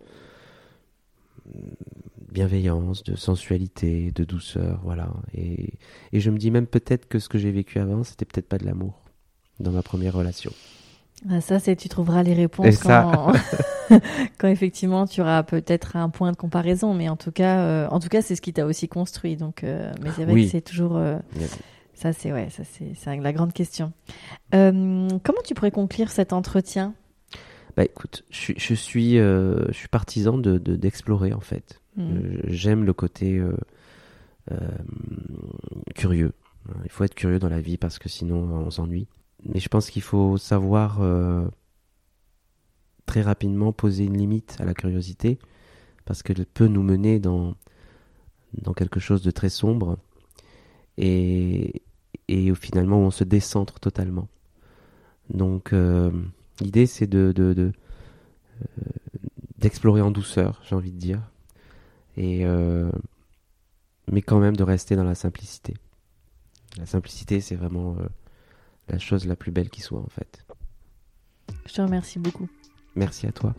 bienveillance, de sensualité, de douceur, voilà. Et, et je me dis même peut-être que ce que j'ai vécu avant, c'était peut-être pas de l'amour dans ma première relation. Ah, ça, c'est tu trouveras les réponses quand, quand effectivement tu auras peut-être un point de comparaison, mais en tout cas, euh, en tout cas, c'est ce qui t'a aussi construit. Donc, euh, mais c'est vrai oui. que c'est toujours euh, ça, c'est ouais, ça c'est, c'est la grande question. Euh, comment tu pourrais conclure cet entretien ? Bah écoute, je, je suis, euh, je suis partisan de, de d'explorer en fait. Mmh. Euh, j'aime le côté euh, euh, curieux. Il faut être curieux dans la vie parce que sinon on s'ennuie. Mais je pense qu'il faut savoir euh, très rapidement poser une limite à la curiosité parce qu'elle peut nous mener dans dans quelque chose de très sombre et et finalement on se décentre totalement. Donc euh, l'idée, c'est de, de, de, euh, d'explorer en douceur, j'ai envie de dire, et, euh, mais quand même de rester dans la simplicité. La simplicité, c'est vraiment euh, la chose la plus belle qui soit, en fait. Je te remercie beaucoup. Merci à toi.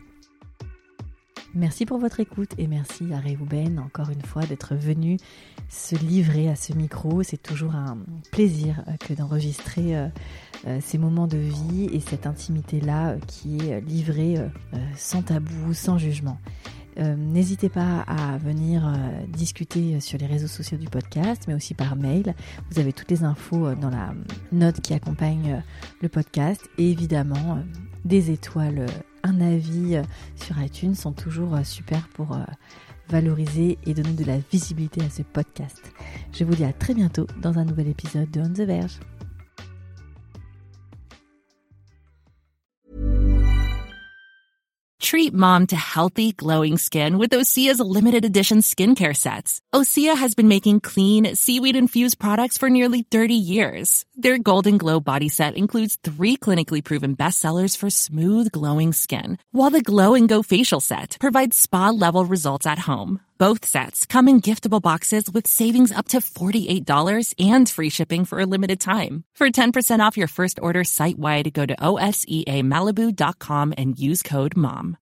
Merci pour votre écoute et merci à Reuben encore une fois d'être venu se livrer à ce micro. C'est toujours un plaisir que d'enregistrer euh, euh, ces moments de vie et cette intimité-là euh, qui est livrée euh, sans tabou, sans jugement. Euh, n'hésitez pas à venir euh, discuter sur les réseaux sociaux du podcast, mais aussi par mail. Vous avez toutes les infos dans la note qui accompagne le podcast et évidemment euh, des étoiles un avis sur iTunes sont toujours super pour valoriser et donner de la visibilité à ce podcast. Je vous dis à très bientôt dans un nouvel épisode de On the Verge. Treat mom to healthy, glowing skin with Osea's limited edition skincare sets. Osea has been making clean, seaweed-infused products for nearly thirty years. Their Golden Glow body set includes three clinically proven bestsellers for smooth, glowing skin, while the Glow and Go facial set provides spa-level results at home. Both sets come in giftable boxes with savings up to forty-eight dollars and free shipping for a limited time. For ten percent off your first order site-wide, go to O S E A Malibu dot com and use code MOM.